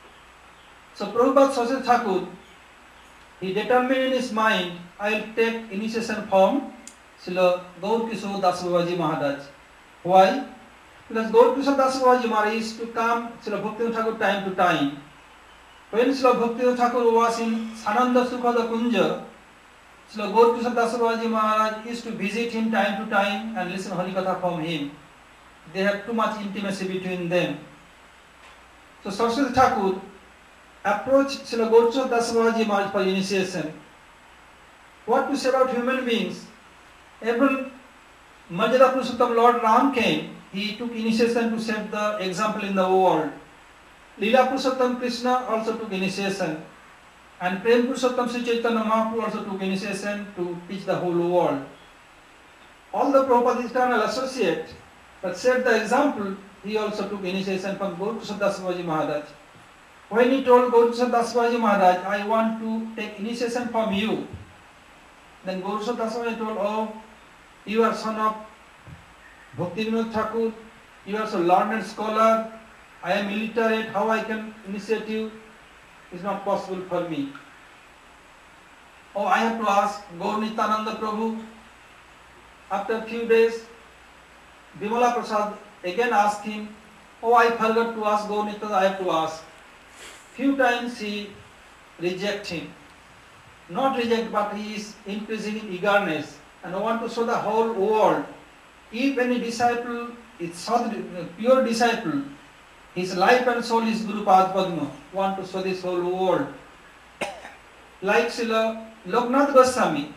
So Prabhupada Sasad Thakur, he determined in his mind, I will take initiation from Srila Gaur Kishore Das Babaji Maharaj. Why? Because Gaur Kishore Das Babaji Maharaj used to come Srila Bhaktivinoda Thakur time to time. When Srila Bhaktivinoda Thakur was in Sananda Sukhada Kunja, Srila Gaur Kishore Das Babaji Maharaj used to visit him time to time and listen Harikatha from him. They have too much intimacy between them. So Saraswati Thakur approached Srila Gaur Kishore Das Babaji Maharaj for initiation. What to say about human beings? Even Manjada Purushottam Lord Ram came, he took initiation to set the example in the world. Leela Purushottam Krishna also took initiation. And Prem Purushottam Sri Chaitanya Mahaprabhu also took initiation to teach the whole world. All the Prabhupada's eternal associate, but set the example, he also took initiation from Gaur Kishore Das Babaji Maharaj. When he told Gaur Kishore Das Babaji Maharaj, I want to take initiation from you, then Gaur Kishore Das Babaji told, oh, you are son of Bhaktivinoda Thakur, you are so learned scholar, I am illiterate, how I can initiate you? It's not possible for me. Oh, I have to ask Gaur Nityananda Prabhu. After a few days, Bimala Prasad again asked him, oh, I forgot to ask Gaur Nityananda, I have to ask. Few times he rejected him. Not reject, but he is increasing in eagerness. And I want to show the whole world. If any disciple is pure disciple, his life and soul is Guru Pad Padma. Want to show this whole world. Like Srila Loknath Goswami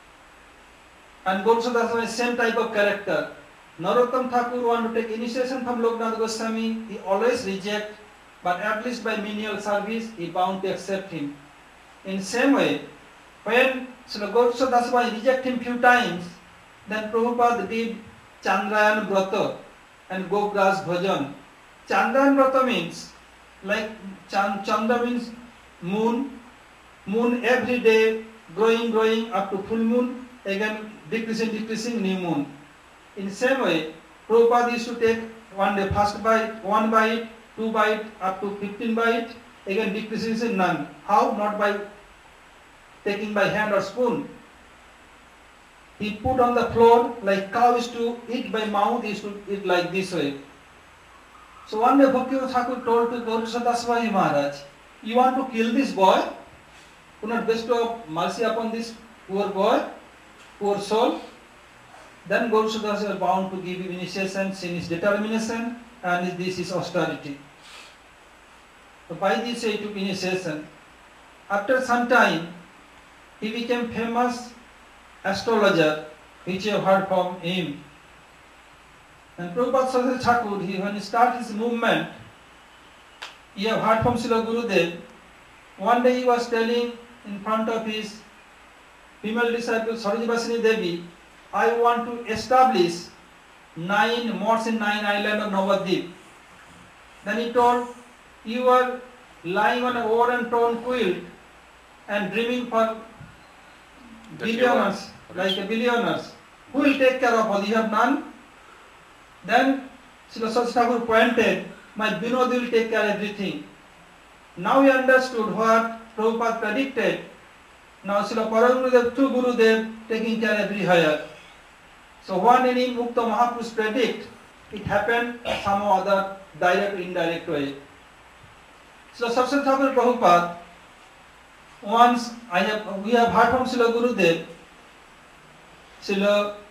and Gaur Kishore Das Babaji, same type of character. Narottam Thakur want to take initiation from Loknath Goswami, he always reject, but at least by menial service, he bound to accept him. In same way, when Srila Gaur Kishore Das Babaji reject him few times, then Prabhupada did Chandrayan Vrata and Gograj Bhajan. Chandrayan Vrata means, like Chandra means moon, moon every day growing up to full moon, again decreasing new moon. In same way, Prabhupada used to take one day first bite, 1 bite, 2 bite, up to 15 bite, again decreases in none. How? Not by taking by hand or spoon. He put on the floor like cow used to eat by mouth, he used to eat like this way. So one day Bhaktivinoda Thakur told to Gaur Kishore Das Babaji Maharaj, you want to kill this boy? Do not bestow mercy upon this poor boy, poor soul? Then Gaur Kishore Das Babaji was bound to give him initiation in his determination and this is austerity. So by this he took initiation. After some time, he became famous astrologer, which you have heard from him. And Prabhupada Sasad Thakur, when he started his movement, you have heard from Srila Gurudev. One day he was telling in front of his female disciple Saroji Vasini Devi, I want to establish 9 modes in 9 islands of Navadvip. Then he told, you are lying on a war and torn quilt and dreaming for billionaires, like a billionaires. Who will take care of all? You have none? Then Srila Sasad Thakur pointed, my Vinod will take care of everything. Now he understood what Prabhupada predicted. Now Srila Paramahansa through Gurudev taking care everywhere. So when any Mukta Mahapurush predict, it happened some other direct or indirect way. So Saraswati Thakur Prabhupada, once we have heard from Srila Gurudev, Srila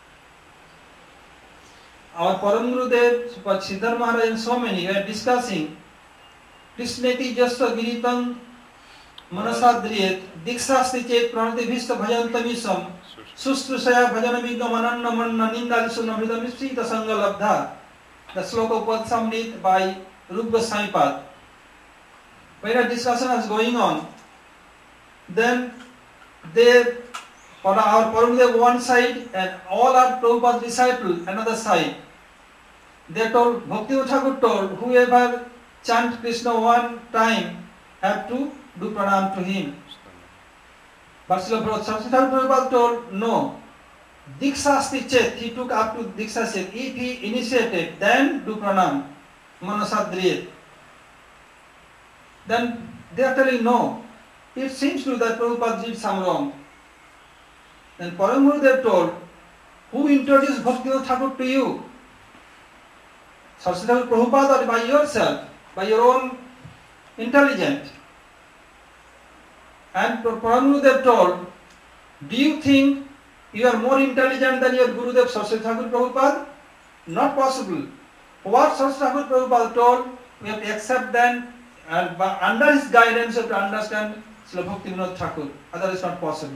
our Param Gurudev, Siddhar Maharaj and so many were discussing Krishneti Jasya Giritam Manasadriyet Dikshasti Chet Pranati Vista Bhajantamisam Sustrusaya Bhajana Vigna Mananna Manna Nindalisuna Vidamisita Sangha Labdha. The sloka of Samrit by Rup Goswami Pad. When a discussion was going on, then our Param one side and all our Prabhupada disciples another side. They told, Bhaktivinoda Thakur told, whoever chant Krishna one time have to do pranam to him. But Srila Saraswati Thakur Prabhupada told, no, Dikshasti Chet, he took up to Diksha Chet. If he initiated, then do pranam, manasadriyet. Then they are telling no. It seems to that Prabhupada did some wrong. Then Param Gurudev told, who introduced Bhaktivinoda Thakur to you? Saraswati Thakur Prabhupada or by yourself, by your own intelligence? And Param Gurudev told, do you think you are more intelligent than your Gurudev Saraswati Thakur Prabhupada? Not possible. What Saraswati Thakur Prabhupada told, we have to accept then, and under his guidance we have to understand Srila Bhaktivinoda Thakur. Otherwise it's not possible.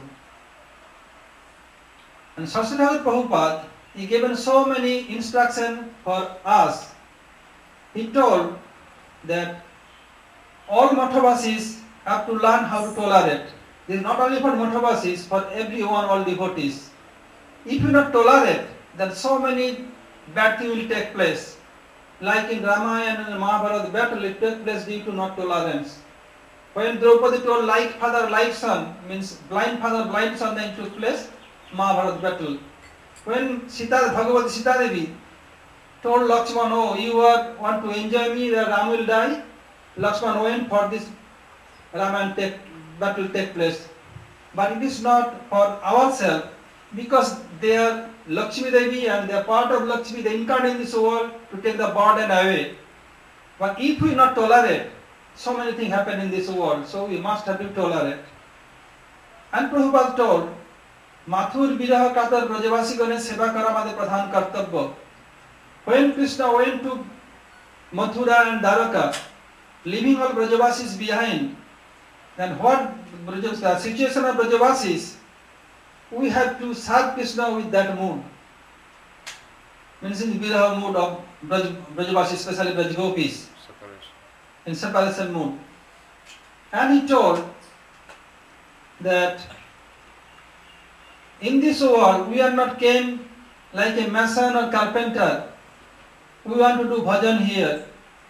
And Saraswati Thakur Prabhupada, he given so many instructions for us. He told that all Madhavasis have to learn how to tolerate. This is not only for Madhavasis, for everyone, all devotees. If you not tolerate, then so many bad things will take place. Like in Ramayana and Mahabharata, the battle will take place due to not tolerance. When Draupadi told like father, like son, means blind father, blind son, then took place, Mahabharata battle. When Sita, Bhagavati Sita Devi told Lakshman, oh, you want to enjoy me, the Ram will die. Lakshman went for this Ramayana battle take place. But it is not for ourselves, because they are Lakshmi Devi and they are part of Lakshmi, they incarnate in this world to take the burden away. But if we not tolerate, so many things happen in this world, so we must have to tolerate. And Prabhupada told, Mathur Viraha Katar Brajavasi Gane Seva Karamade Pradhan Kartabya. When Krishna went to Mathura and Dwaraka, leaving all Brajavasis behind, then what the situation of Brajavasis, we have to serve Krishna with that mood. Means in Viraha mood of Brajavasis, especially Brajgopis, in separation mood. And he told that in this world we are not came like a mason or carpenter. We want to do bhajan here.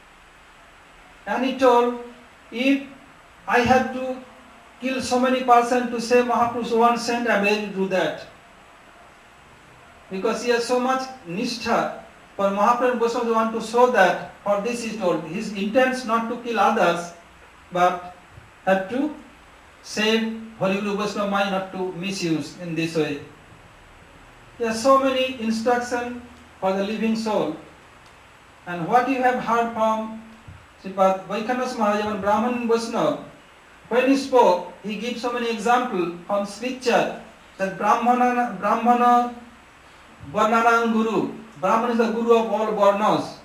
And he told, if I have to kill so many persons to save Mahaprabhu's 1 cent, I am ready to do that. Because he has so much nishtha for Mahaprabhu and Goswami want to show that, for this he told, his intents not to kill others, but have to save Holy Guru Vaishnava mind, not to misuse in this way. There are so many instructions for the living soul. And what you have heard from Sripad Vaikhanasa Maharaj and Brahman Vaishnava, when he spoke, he gives so many examples from scripture that Brahmana Varnanang Guru. Brahman is the Guru of all Varnas.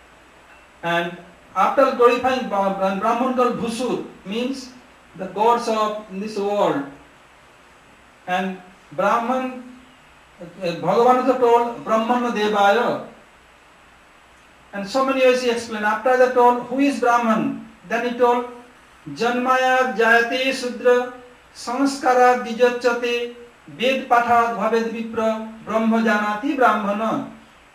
And after glorifying Brahman called Bhusur, means the gods of this world. And Brahman, Bhagavan is told Brahmana Devaya. And so many ways he explained. After that told, who is Brahman? Then he told, Janmaya Jayate Sudra Sanskara Dijachate Ved Pathat Bhaved Vipra Brahma Janati Brahmana.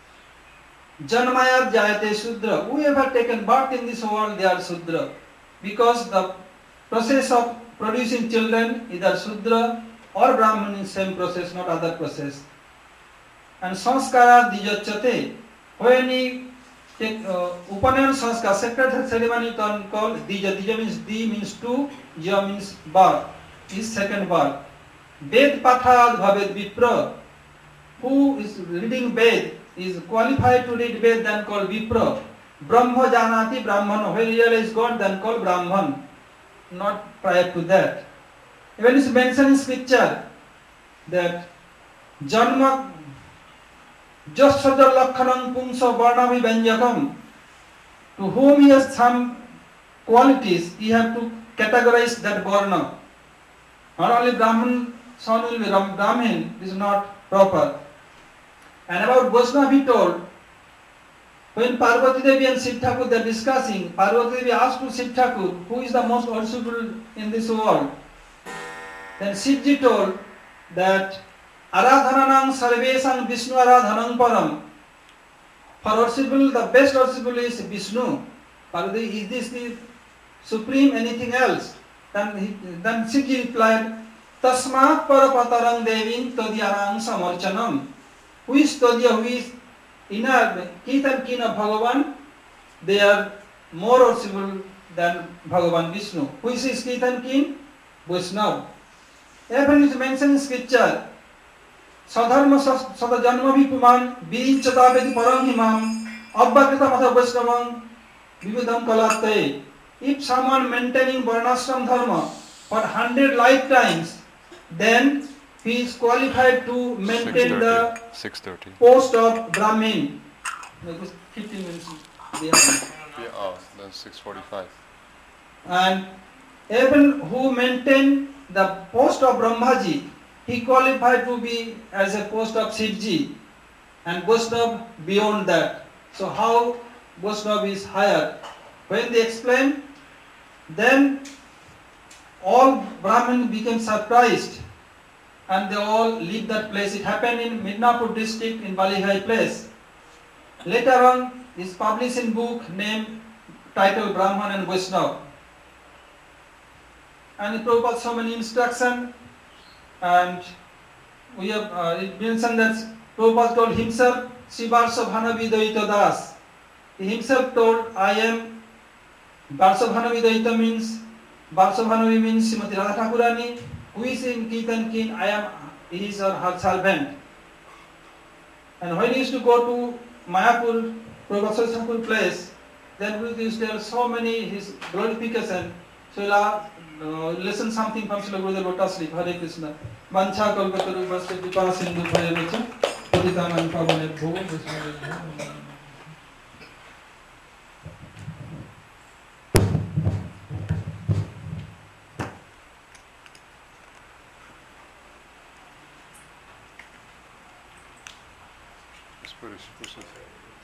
Janmaya Jayate Sudra. Whoever taken birth in this world, they are Sudra. Because the process of producing children, either Sudra or Brahman is same process, not other process. And Sanskara Dijachate. When he take Upanayan Sanskar, sacred ceremony called Dija. Dija means D means 2, Ja means birth, is second birth. Ved Pathad Bhaved Vipra. Who is reading Ved is qualified to read Ved, then called Vipra. Brahma Janati Brahman. When he realizes God, then called Brahman. Not prior to that. Even it's mentioned in scripture that Janma Jasraja Lakhanam Pumsa Varnami Banjakam. To whom he has some qualities, he have to categorize that Varna. Not only Brahman, son will be Brahmin, this is not proper. And about Vaishnava he told, when Parvati Devi and Shiv Thakur they are discussing, Parvati Devi asked to Shiv Thakur, who is the most worshipful in this world? Then Shivji told that Aradhananang Sarvesang Vishnu Aradhanang Param. For worshipful, the best worshipful is Vishnu. Parvati, is this the supreme anything else? Then Shivji replied, Tasmat parapatarang deving todyarang samarchanam. Who is Todya, who is inner kith and kin of Bhagavan? They are more worshipful than Bhagavan Vishnu. Who is his kith and kin? Vaishnava. Even is mentioned in scripture. Sadharma sadajanma vipuman virinchadavedi parang himam abbakita matha Vaishnavang vividam kalate. If someone maintaining varnashram dharma for 100 lifetimes, then he is qualified to maintain the 6:30. post of Brahmin. Like 15 minutes behind. Yeah, oh, then 6:45. And even who maintain the post of Brahmaji, he qualified to be as a post of Shivji, and Vaishnava beyond that. So how Vaishnava is higher? When they explain, then all Brahmins became surprised and they all leave that place. It happened in Midnapur district in Balihai place. Later on, is published in book named titled Brahman and Vaishnava. And Prabhupada so many instruction, and we have it mentioned that Prabhupada told himself, Shivarsha Bhanavidaita Das. He himself told, I am Varsha Bhanavidaita means, Varsha Bhanavi means Srimati Radha Thakurani, who is in kith and kin, I am his or her servant. And when he used to go to Mayapur, Prabhupada Thakur place, then we used to tell so many his glorification. So listen something from Srila Gurudev Lotus Leaf. Hare Krishna. Vancha kalpataru vasya kripa sindhu bhayavecha patitanam pavanebhyo Vaishnavebhyo. Push it.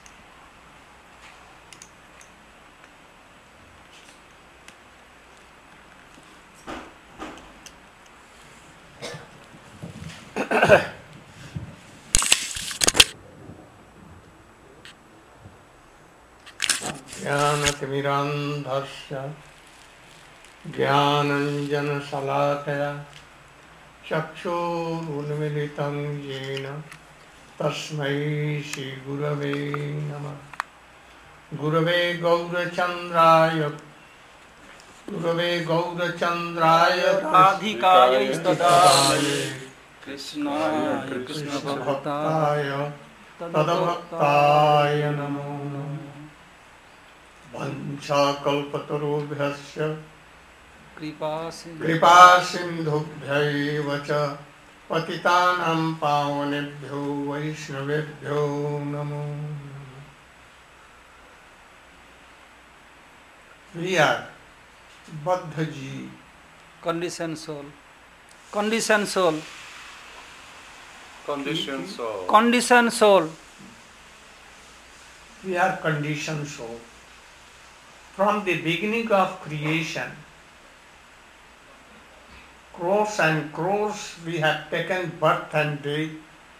ज्ञानतिमिरान्धस्य ज्ञानञ्जनशलाकया चक्षुरुन्मिलितं येन तस्मै श्रीगुरवे नमः। गुरवे गौरचन्द्राय राधिकाय तदालये कृष्णाय कृष्णभक्ताय तद्भक्ताय नमो नमः। वंशाकल्पतरुभ्यश्च कृपा सिन्धुभ्यैव च पतितानां पावनेभ्यो वैष्णवेभ्यो नमो नमः। We are Baddhaji. Conditioned soul. Conditioned soul. Conditioned soul. We are conditioned soul. From the beginning of creation, crores and crores we have taken birth and death,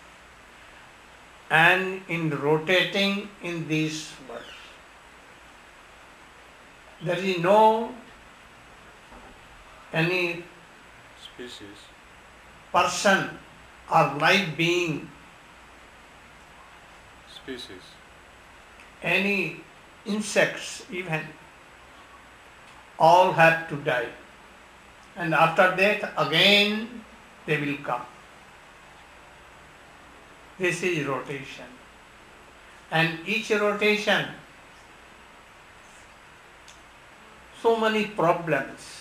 and in rotating in this world. There is no any Species. person or life being, Species. any insects even, all have to die. And after that again they will come. This is rotation. And each rotation, so many problems.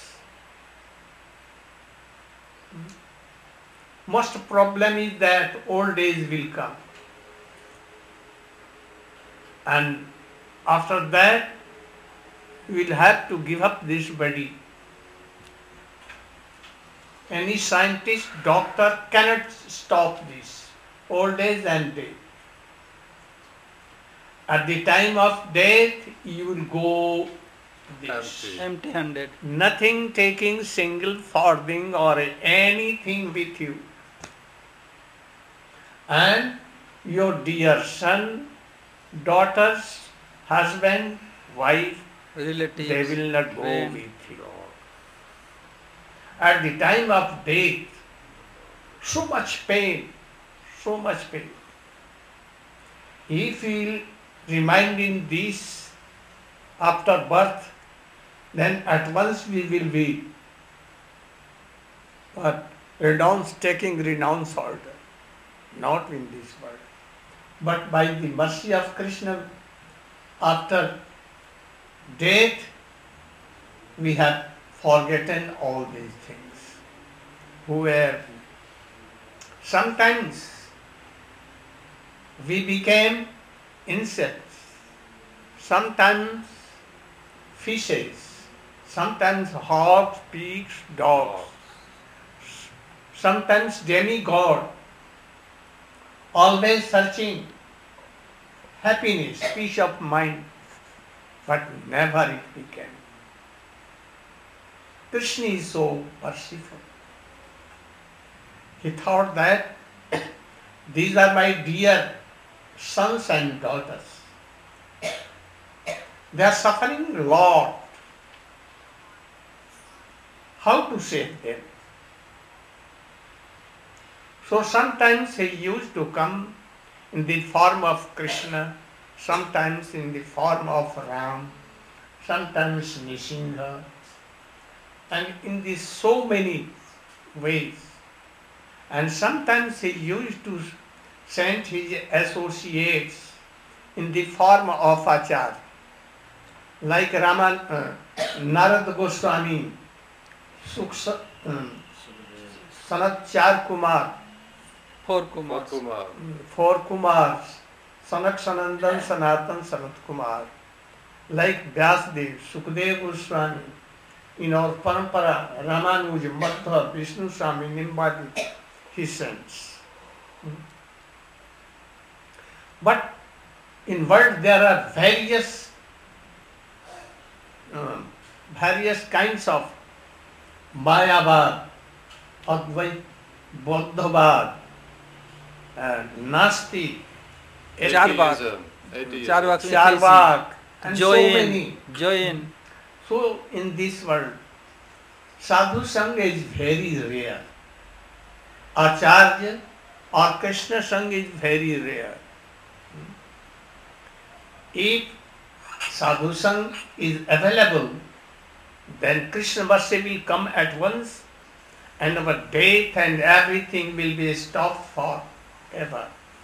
Most problem is that old age will come. And after that, we will have to give up this body. Any scientist, doctor cannot stop this, old age and death. At the time of death, you will go this. Empty-handed. Nothing taking single farthing or anything with you. And your dear son, daughters, husband, wife, Relatives. they will not go friend. with you. At the time of death, so much pain, so much pain. If we reminding this after birth, then at once we will be taking renounce order, not in this world. But by the mercy of Krishna, after death, we have forgotten all these things. Sometimes we became insects, sometimes fishes, sometimes hawks, pigs, dogs, sometimes demigod, always searching happiness, peace of mind, but never it became. Krishna is so merciful. He thought that these are my dear sons and daughters. They are suffering a lot. How to save them? So sometimes he used to come in the form of Krishna, sometimes in the form of Ram, sometimes Nishinga, and in these so many ways. And sometimes he used to send his associates in the form of Acharya, like Narad Goswami, Sanat Kumar, Four Kumars. four Kumars, Sanak Sanandan, Sanatan, Sanat Kumar, like Vyasdev, Sukdev Goswami, in our Parampara, Ramanuja, Madhva, Vishnu Swami, Nimbadi, he sends. But in world there are various kinds of Mayavad, Advait, Bodhavad, Nasti, Charvak, Charvak, and so many. Jain. So in this world, Sadhu Sangha is very rare. Acharya or Krishna Sangha is very rare. If Sadhu Sangha is available, then Krishna mercy will come at once and our death and everything will be stopped forever.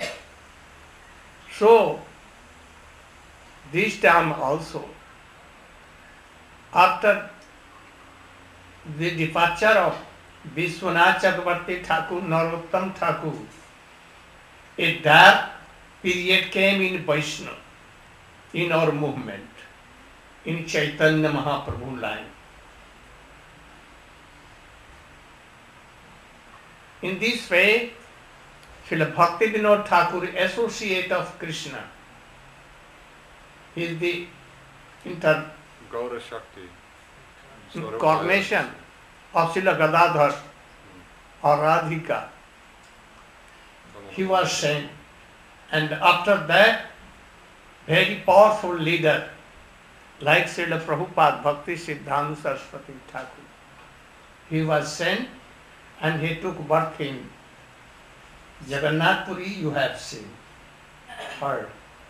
So, this time also, after the departure of Vishwanath Chakravarti Thakur, Narottam Thakur, a dark period came in Vaishnava, in our movement, in Chaitanya Mahaprabhu line. In this way, Srila Bhakti Vinod Thakur, associate of Krishna, is the Gaura Shakti. incarnation of Srila Gadadhar or Radhika. He was sent, and after that, very powerful leader like Srila Prabhupada, Bhakti Siddhanta Saraswati Thakur. He was sent and he took birth in Jagannath Puri, you have seen, heard.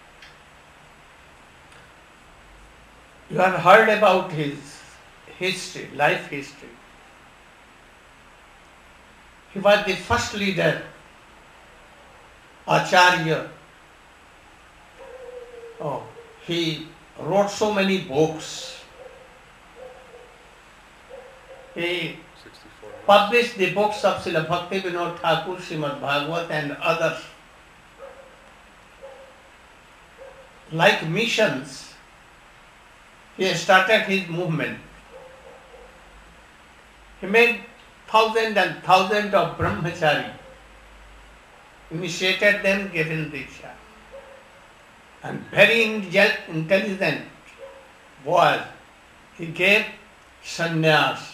You have heard about his history, life history. He was the first leader, Acharya. He wrote so many books. He 64. published the books of Srila Bhakti Vinod Thakur, Srimad Bhagavad and others. Like missions, he started his movement. He made thousands and thousands of brahmachari, initiated them, given diksha. And very intelligent was, he gave sannyas.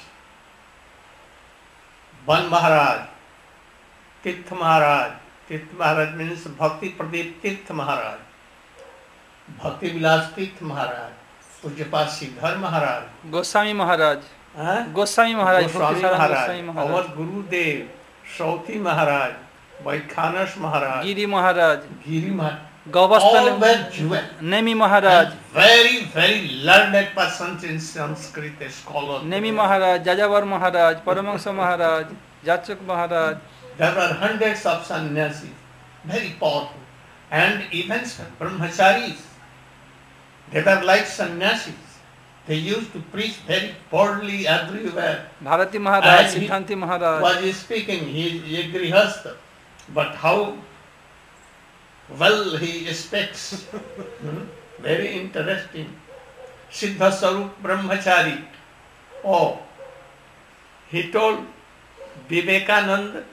Ban Maharaj, Tirth Maharaj means Bhakti Pradeep Tirth Maharaj, Bhakti Vilas Tirth Maharaj, Pujyapad Sridhar Maharaj, Goswami Maharaj. Goswami Maharaj. Goswami Bhakti Sarana Maharaj, Goswami Maharaj. our Gurudev, Shauti Maharaj, Vaikhanas Maharaj, Giri Maharaj, Giri Maharaj, all Gavasthana, were Jewish. Nemi Maharaj, And very, very learned persons in Sanskrit, scholars. Nemi Maharaj, Jajavar Maharaj, Paramahansa Maharaj, Jachak Maharaj. There were hundreds of sannyasis, very powerful. And even brahmacharis, they were like sannyasis. They used to preach very boldly everywhere. Bharati Maharaj, And he Siddhanti Maharaj. was speaking, he is a grihastha, but how well he speaks. Very interesting. Siddha Sarup Brahmachari. Oh, he told Vivekananda,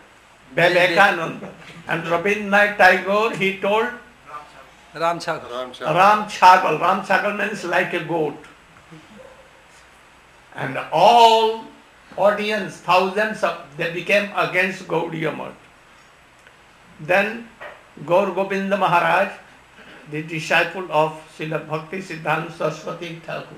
and Rabindranath Tagore, he told Ram Chak. Ram Chagal. Ram Chagal means like a goat. And all audience, thousands of, they became against Gaudiya Math. Then Gaur Govinda Maharaj, the disciple of Srila Bhakti Siddhanta Saraswati Thakur,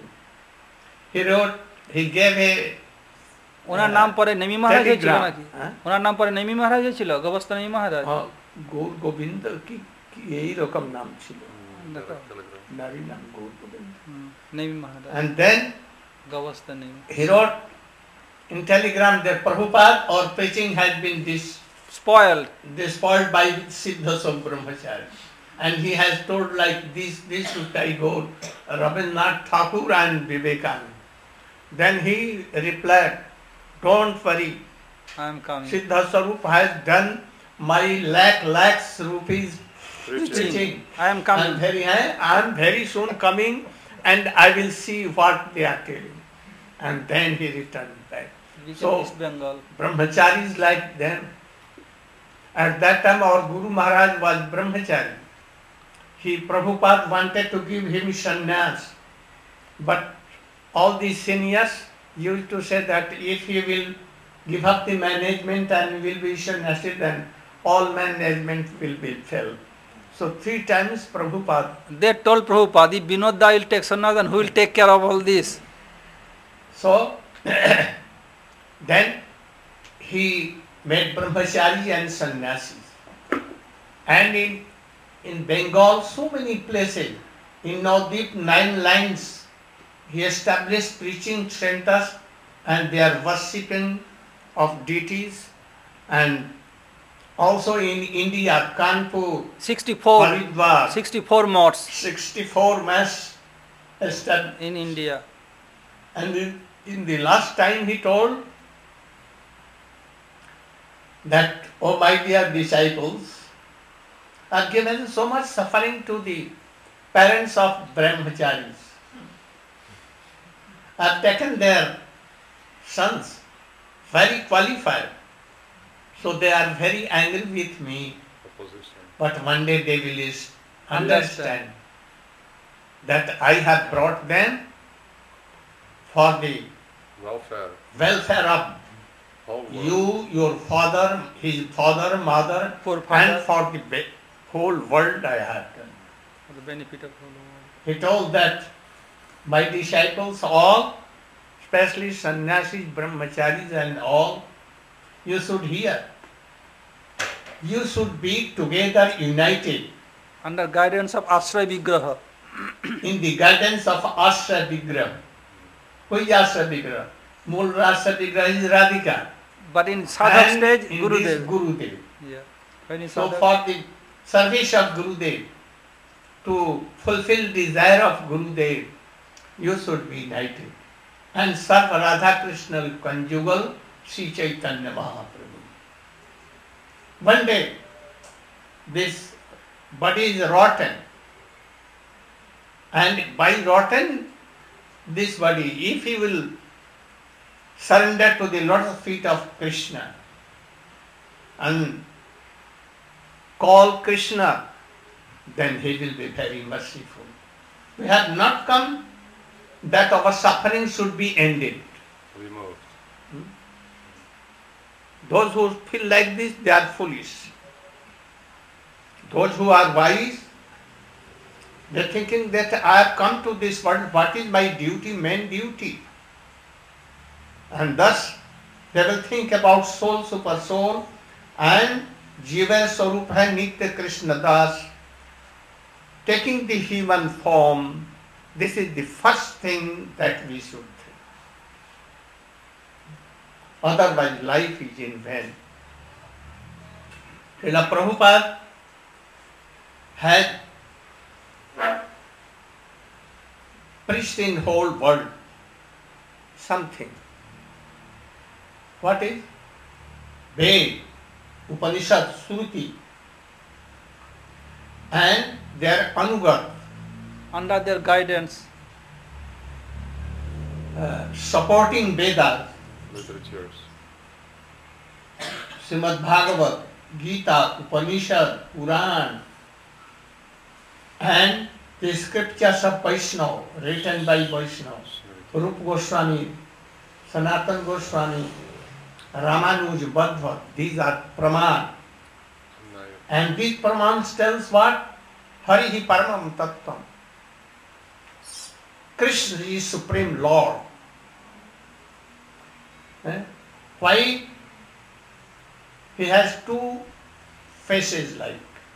he gave a ওনার নাম পরে নেমি মহারাজ হয়েছিল telegram. নাকি ওনার নাম পরে নেমি মহারাজ হয়েছিল গবস্থ নেমি মহারাজ গৌর গোবিন্দ কি এই রকম নাম ছিল দেখো নারী নাম গৌর গোবিন্দ নেমি মহারাজ and then গবস্থ নেমি he wrote in telegram that Prabhupada or preaching had been spoiled despoiled by Siddha Brahmachari, and he has told like this to Tagore, Rabindranath Thakur and Vivekananda. Then he replied, don't worry, I am coming Siddha Sarup has done my lakhs rupees preaching. I am coming I am very soon coming, and I will see what they are telling. And then he returned back. So East Bengal brahmacharis like them. At that time our Guru Maharaj was brahmachari. Prabhupada wanted to give him sannyas, but all these seniors used to say that if he will give up the management and will be sannyasi, then all management will be failed. So 3 times Prabhupada. they told Prabhupada if Vinod Da will take sannyas then who will take care of all this So then he made brahmacharis and sannyasis. And in Bengal, so many places, in Navdeep 9 lines, he established preaching centers, and they are worshipping of deities. And also in India, Kanpur, 64 Haridwar, 64 modes 64 mass established. in India And in the last time he told that, oh my dear disciples, are given so much suffering to the parents of brahmacharis. Have taken their sons, very qualified. So they are very angry with me. But one day they will understand that I have brought them for the welfare of you, your father, his father, mother, Forefather. and for the whole world I have done. for the benefit of all world. He told that my disciples all, especially sannyasis, brahmacharis and all, you should hear. You should be together united under guidance of Ashray Vigraha in the guidance of Ashra Vigraha. Who is Ashra Vigraha? Mool Ashra Vigraha is Radhika. but in sadhak And stage in Gurudev this Gurudev. yeah when in So sadhak for the service of Gurudev, to fulfill desire of Gurudev, you should be united and serve Radha Krishna conjugal Sri Chaitanya Mahaprabhu. One day, this body is rotten, and by rotten, this body, if he will surrender to the lotus feet of Krishna and call Krishna, then he will be very merciful. We have not come that our suffering should be ended. Removed. Those who feel like this, they are foolish. Those who are wise, they are thinking that I have come to this world, what is my duty, main duty? And thus they will think about soul, super soul, And Jiva Swarup hai Nitya Krishna Das, taking the human form. This is the first thing that we should think. Otherwise life is in vain. Srila Prabhupada had preached in whole world something. What is? Ved, Upanishad, Shruti, and their Anugat, Under their guidance, supporting Vedas, Literatures. Srimad Bhagavat, Gita, Upanishad, Puran, and the scriptures of Vaishnava, written by Vaishnavas, Rupa Goswami, Sanatana Goswami, Ramanuja, Bhadva, these are Praman. And these Pramans tells what? Harihi Paramam Tattvam. Krishna is Supreme Lord. Why? He has two faces like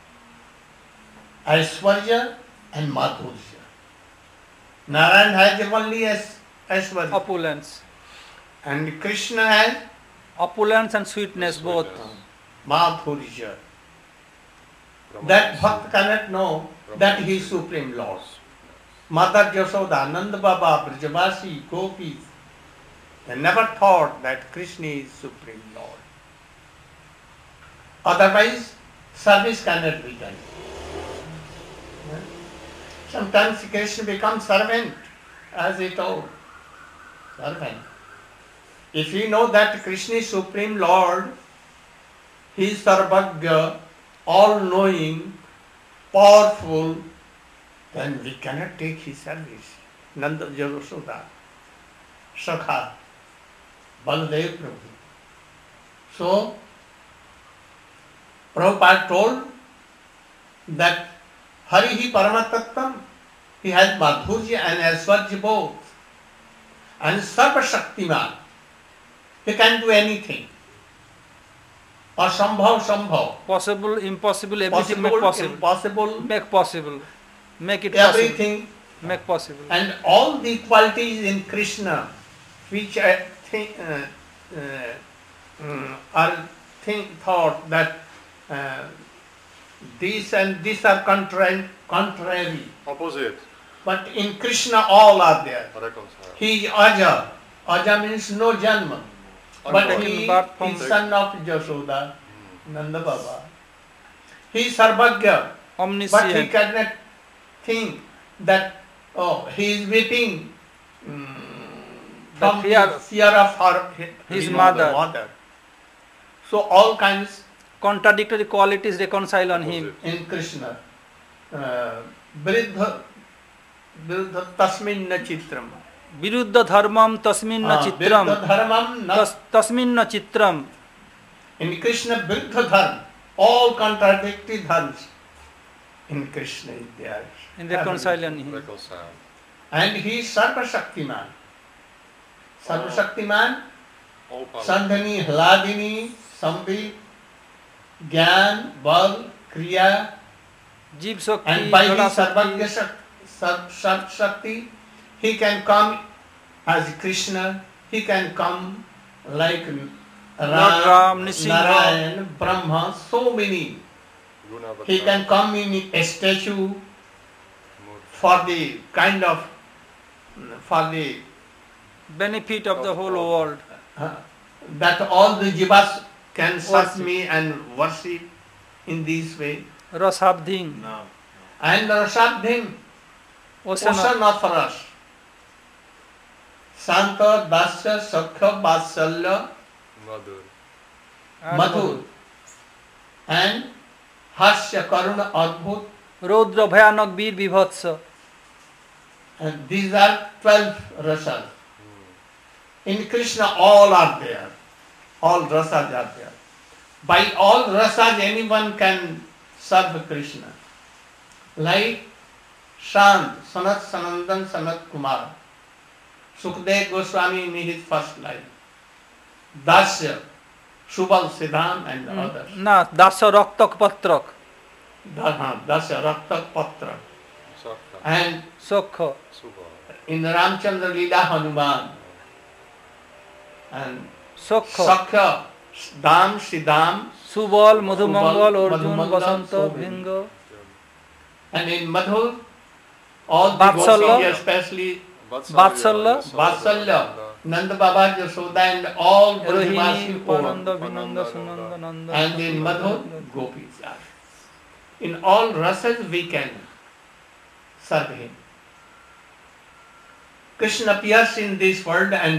Aishwarya and Madhurya. Narayan has only Aishwarya. opulence. And Krishna has Opulence and sweetness both. Madhurya. That Bhakt cannot know that he is Supreme Lord. Mother Yashoda, Nanda Baba, Brajavasi, Gopis, they never thought that Krishna is Supreme Lord. Otherwise, service cannot be done. Sometimes Krishna becomes servant, as he told. Servant. If you know that Krishna is Supreme Lord, he is Sarvagya, all-knowing, powerful, then we cannot take his service. Nanda Yashoda, Sakha, Baladev Prabhu. So, Prabhupada told that Harihi Paramatattam, he has Madhurya and Aishwarya both, and Sarva Shaktiman, he can do anything. Asambhav, Possible, impossible, everything make possible, possible. impossible, Make possible. Make it possible. everything. Make possible. And all the qualities in Krishna, which I think are thought that these and these are contrary. Opposite. But in Krishna all are there. Reconcile. He is Aja. Aja means no Janma. But he is son of Yashoda, Nanda Baba. He is Sarvagya. But he Omniscient. cannot think that, he is waiting from the fear of his his mother. So all kinds Contradictory qualities reconcile on him. in Krishna. Viruddha tasmin na chitram. Viruddha dharmam tasminna Viruddha chitram. dharmam na. Tasminna chitram. In Krishna, viruddha dharma, all contradictory dharmas in Krishna is there. In reconcile on him. Reconcile. And he is Sarva Shaktiman. Sarva Shaktiman, All power. Sandhani, Hladini, Sambhi, Gyan, Bal, Kriya, Jeev Shakti, and by Jada his Shakti. Sarva Shakti, he can come as Krishna, he can come like Ram, Ram, Nrsimha. Narayan, Brahma, so many. Guna He can come in a statue for the kind of, for the, Benefit of the whole world. that all the jivas can serve Worship. me and worship in this way. Rasabdhin. No. And Rasabdhim, Ocean ocean of rasa. Santa, Dasya, Sakha, Vatsalya, Mother. Madhur, and Hasya, Karuna, Adbhut, Rodra Bhayanak Bir Vibhatsa. and these are 12 rasas. In Krishna all are there. All rasas are there. By all rasas anyone can serve Krishna. Like Sant, Sanat Sanandan Sanat Kumar. Sukdev Goswami in his first life. Dasya, Subal Siddham and others. না দাস রক্তক পত্রক Dasya Raktak Patra. Sakha, And সখ্য Subha, in the Ramchandra Leela Hanuman and সখ্য Sakya Dam Siddham Subal Madhumangal Subal, Arjun Madhumangal, Vasanta so many. ভিঙ্গ and in Madhur all the Vatsalya. Goswami, especially Vatsalya. Vatsalya, Nanda Baba, Yashoda and all Rohini Brajavasi Upananda four. Vinanda Sunanda Nanda And in Madhur, Gopis are. In all rasas we can serve him. Krishna appears in this world and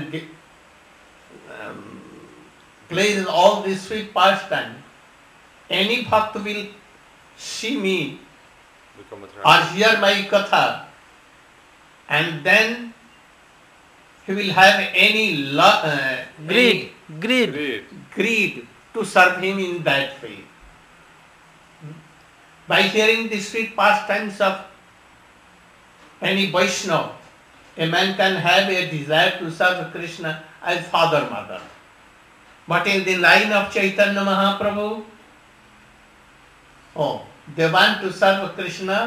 plays all this sweet pastime. Any bhakt will see me become a or hear my katha, and then he will have any greed greed greed to serve him in that way. By hearing the sweet pastimes of any Vaishnava, a man can have a desire to serve Krishna as father, mother. But in the line of Chaitanya Mahaprabhu, they want to serve Krishna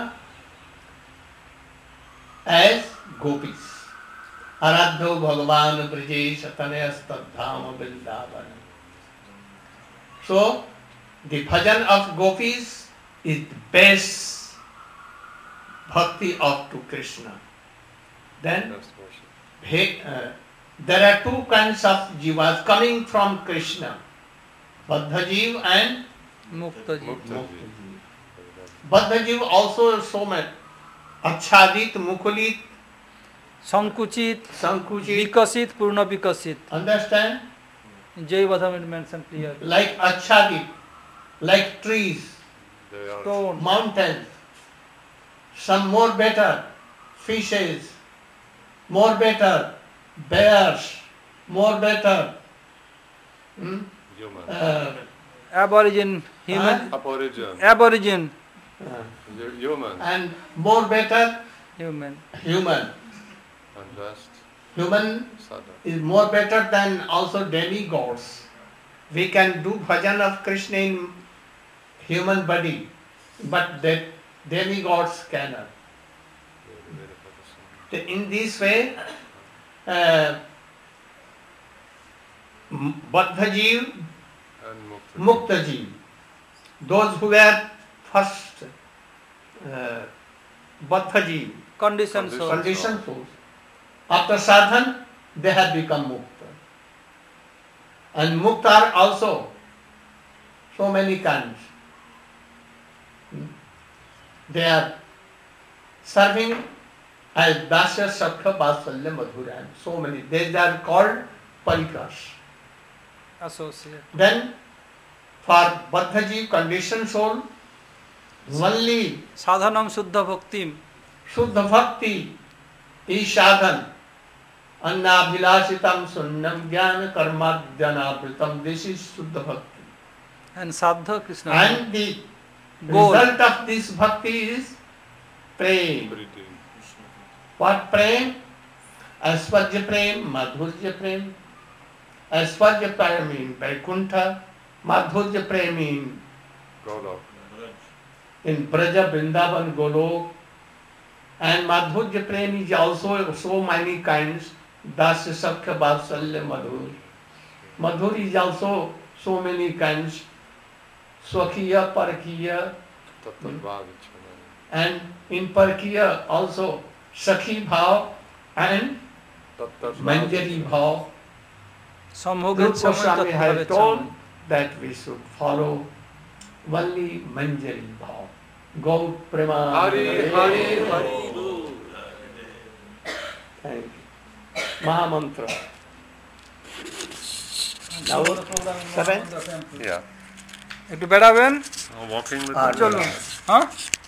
as gopis. Aradho Bhagavan Brajesh Tanayastadhama Vrindavan. So, the bhajan of gopis is the best bhakti of to Krishna. Then That's worship. there are two kinds of jivas coming from Krishna, Baddha Jiv and মুক্ত জীব Mukta Mukta Jiv. Jiv. Baddha Jiv also so much Achhadit, Mukhulit, সংকুচিত Sankuchit. বিকশিত পূর্ণ বিকশিত Understand? জয় বধম mention clear Like Achhadit, like trees, They are stone mountains, some more better fishes, more better bears, more better human. Aborigine human Aborigine. Aborigine Human. and more better human human. And just Human Sada. is more better than also demigods. We can do bhajan of Krishna in human body, but that demigods cannot. Very, very focusing. In this way, Baddha Jiv, And Mukta. Mukta Jiv, those who were first Baddha Jiv, condition soul conditioned souls, after sadhan, they have become mukta. And mukta are also so many kinds. They are serving as Dasya, Sakha, Vatsalya, Madhura, and so many. These are called parikas. Associate Then for Baddhaji conditioned soul, only সাধনং শুদ্ধ ভক্তিম Shuddha Bhakti is sadhan. Annabhilashitam sunnam jnana karmadhyanabritam. This is Shuddha Bhakti. And সাধ্য Krishna And the Goal. result of this bhakti is prem. Pretty. What prem? Aspajya prem, madhurya prem. Aspajya prem in Vaikuntha, madhurya prem Golok. in Braja, Vrindavan, Golok. And madhurya prem is also so many kinds. Dasya, Sakha, Vatsalya, Madhur. Madhur is also so many kinds. Swakhiya, Parakhiya. Tattva-vichana. And in Parkiya also Sakhi Bhav and Manjari Bhav. সম্ভোগের Rupa সময় Goswami has তৎভাবের told সময় that we should follow only Manjari Bhav. Gaur Prema. Hari, Hari, Hari. Thank you. Mahamantra. Now, 7. Yeah. একটু বেড়াবেন Walking with আর চলুন হ্যাঁ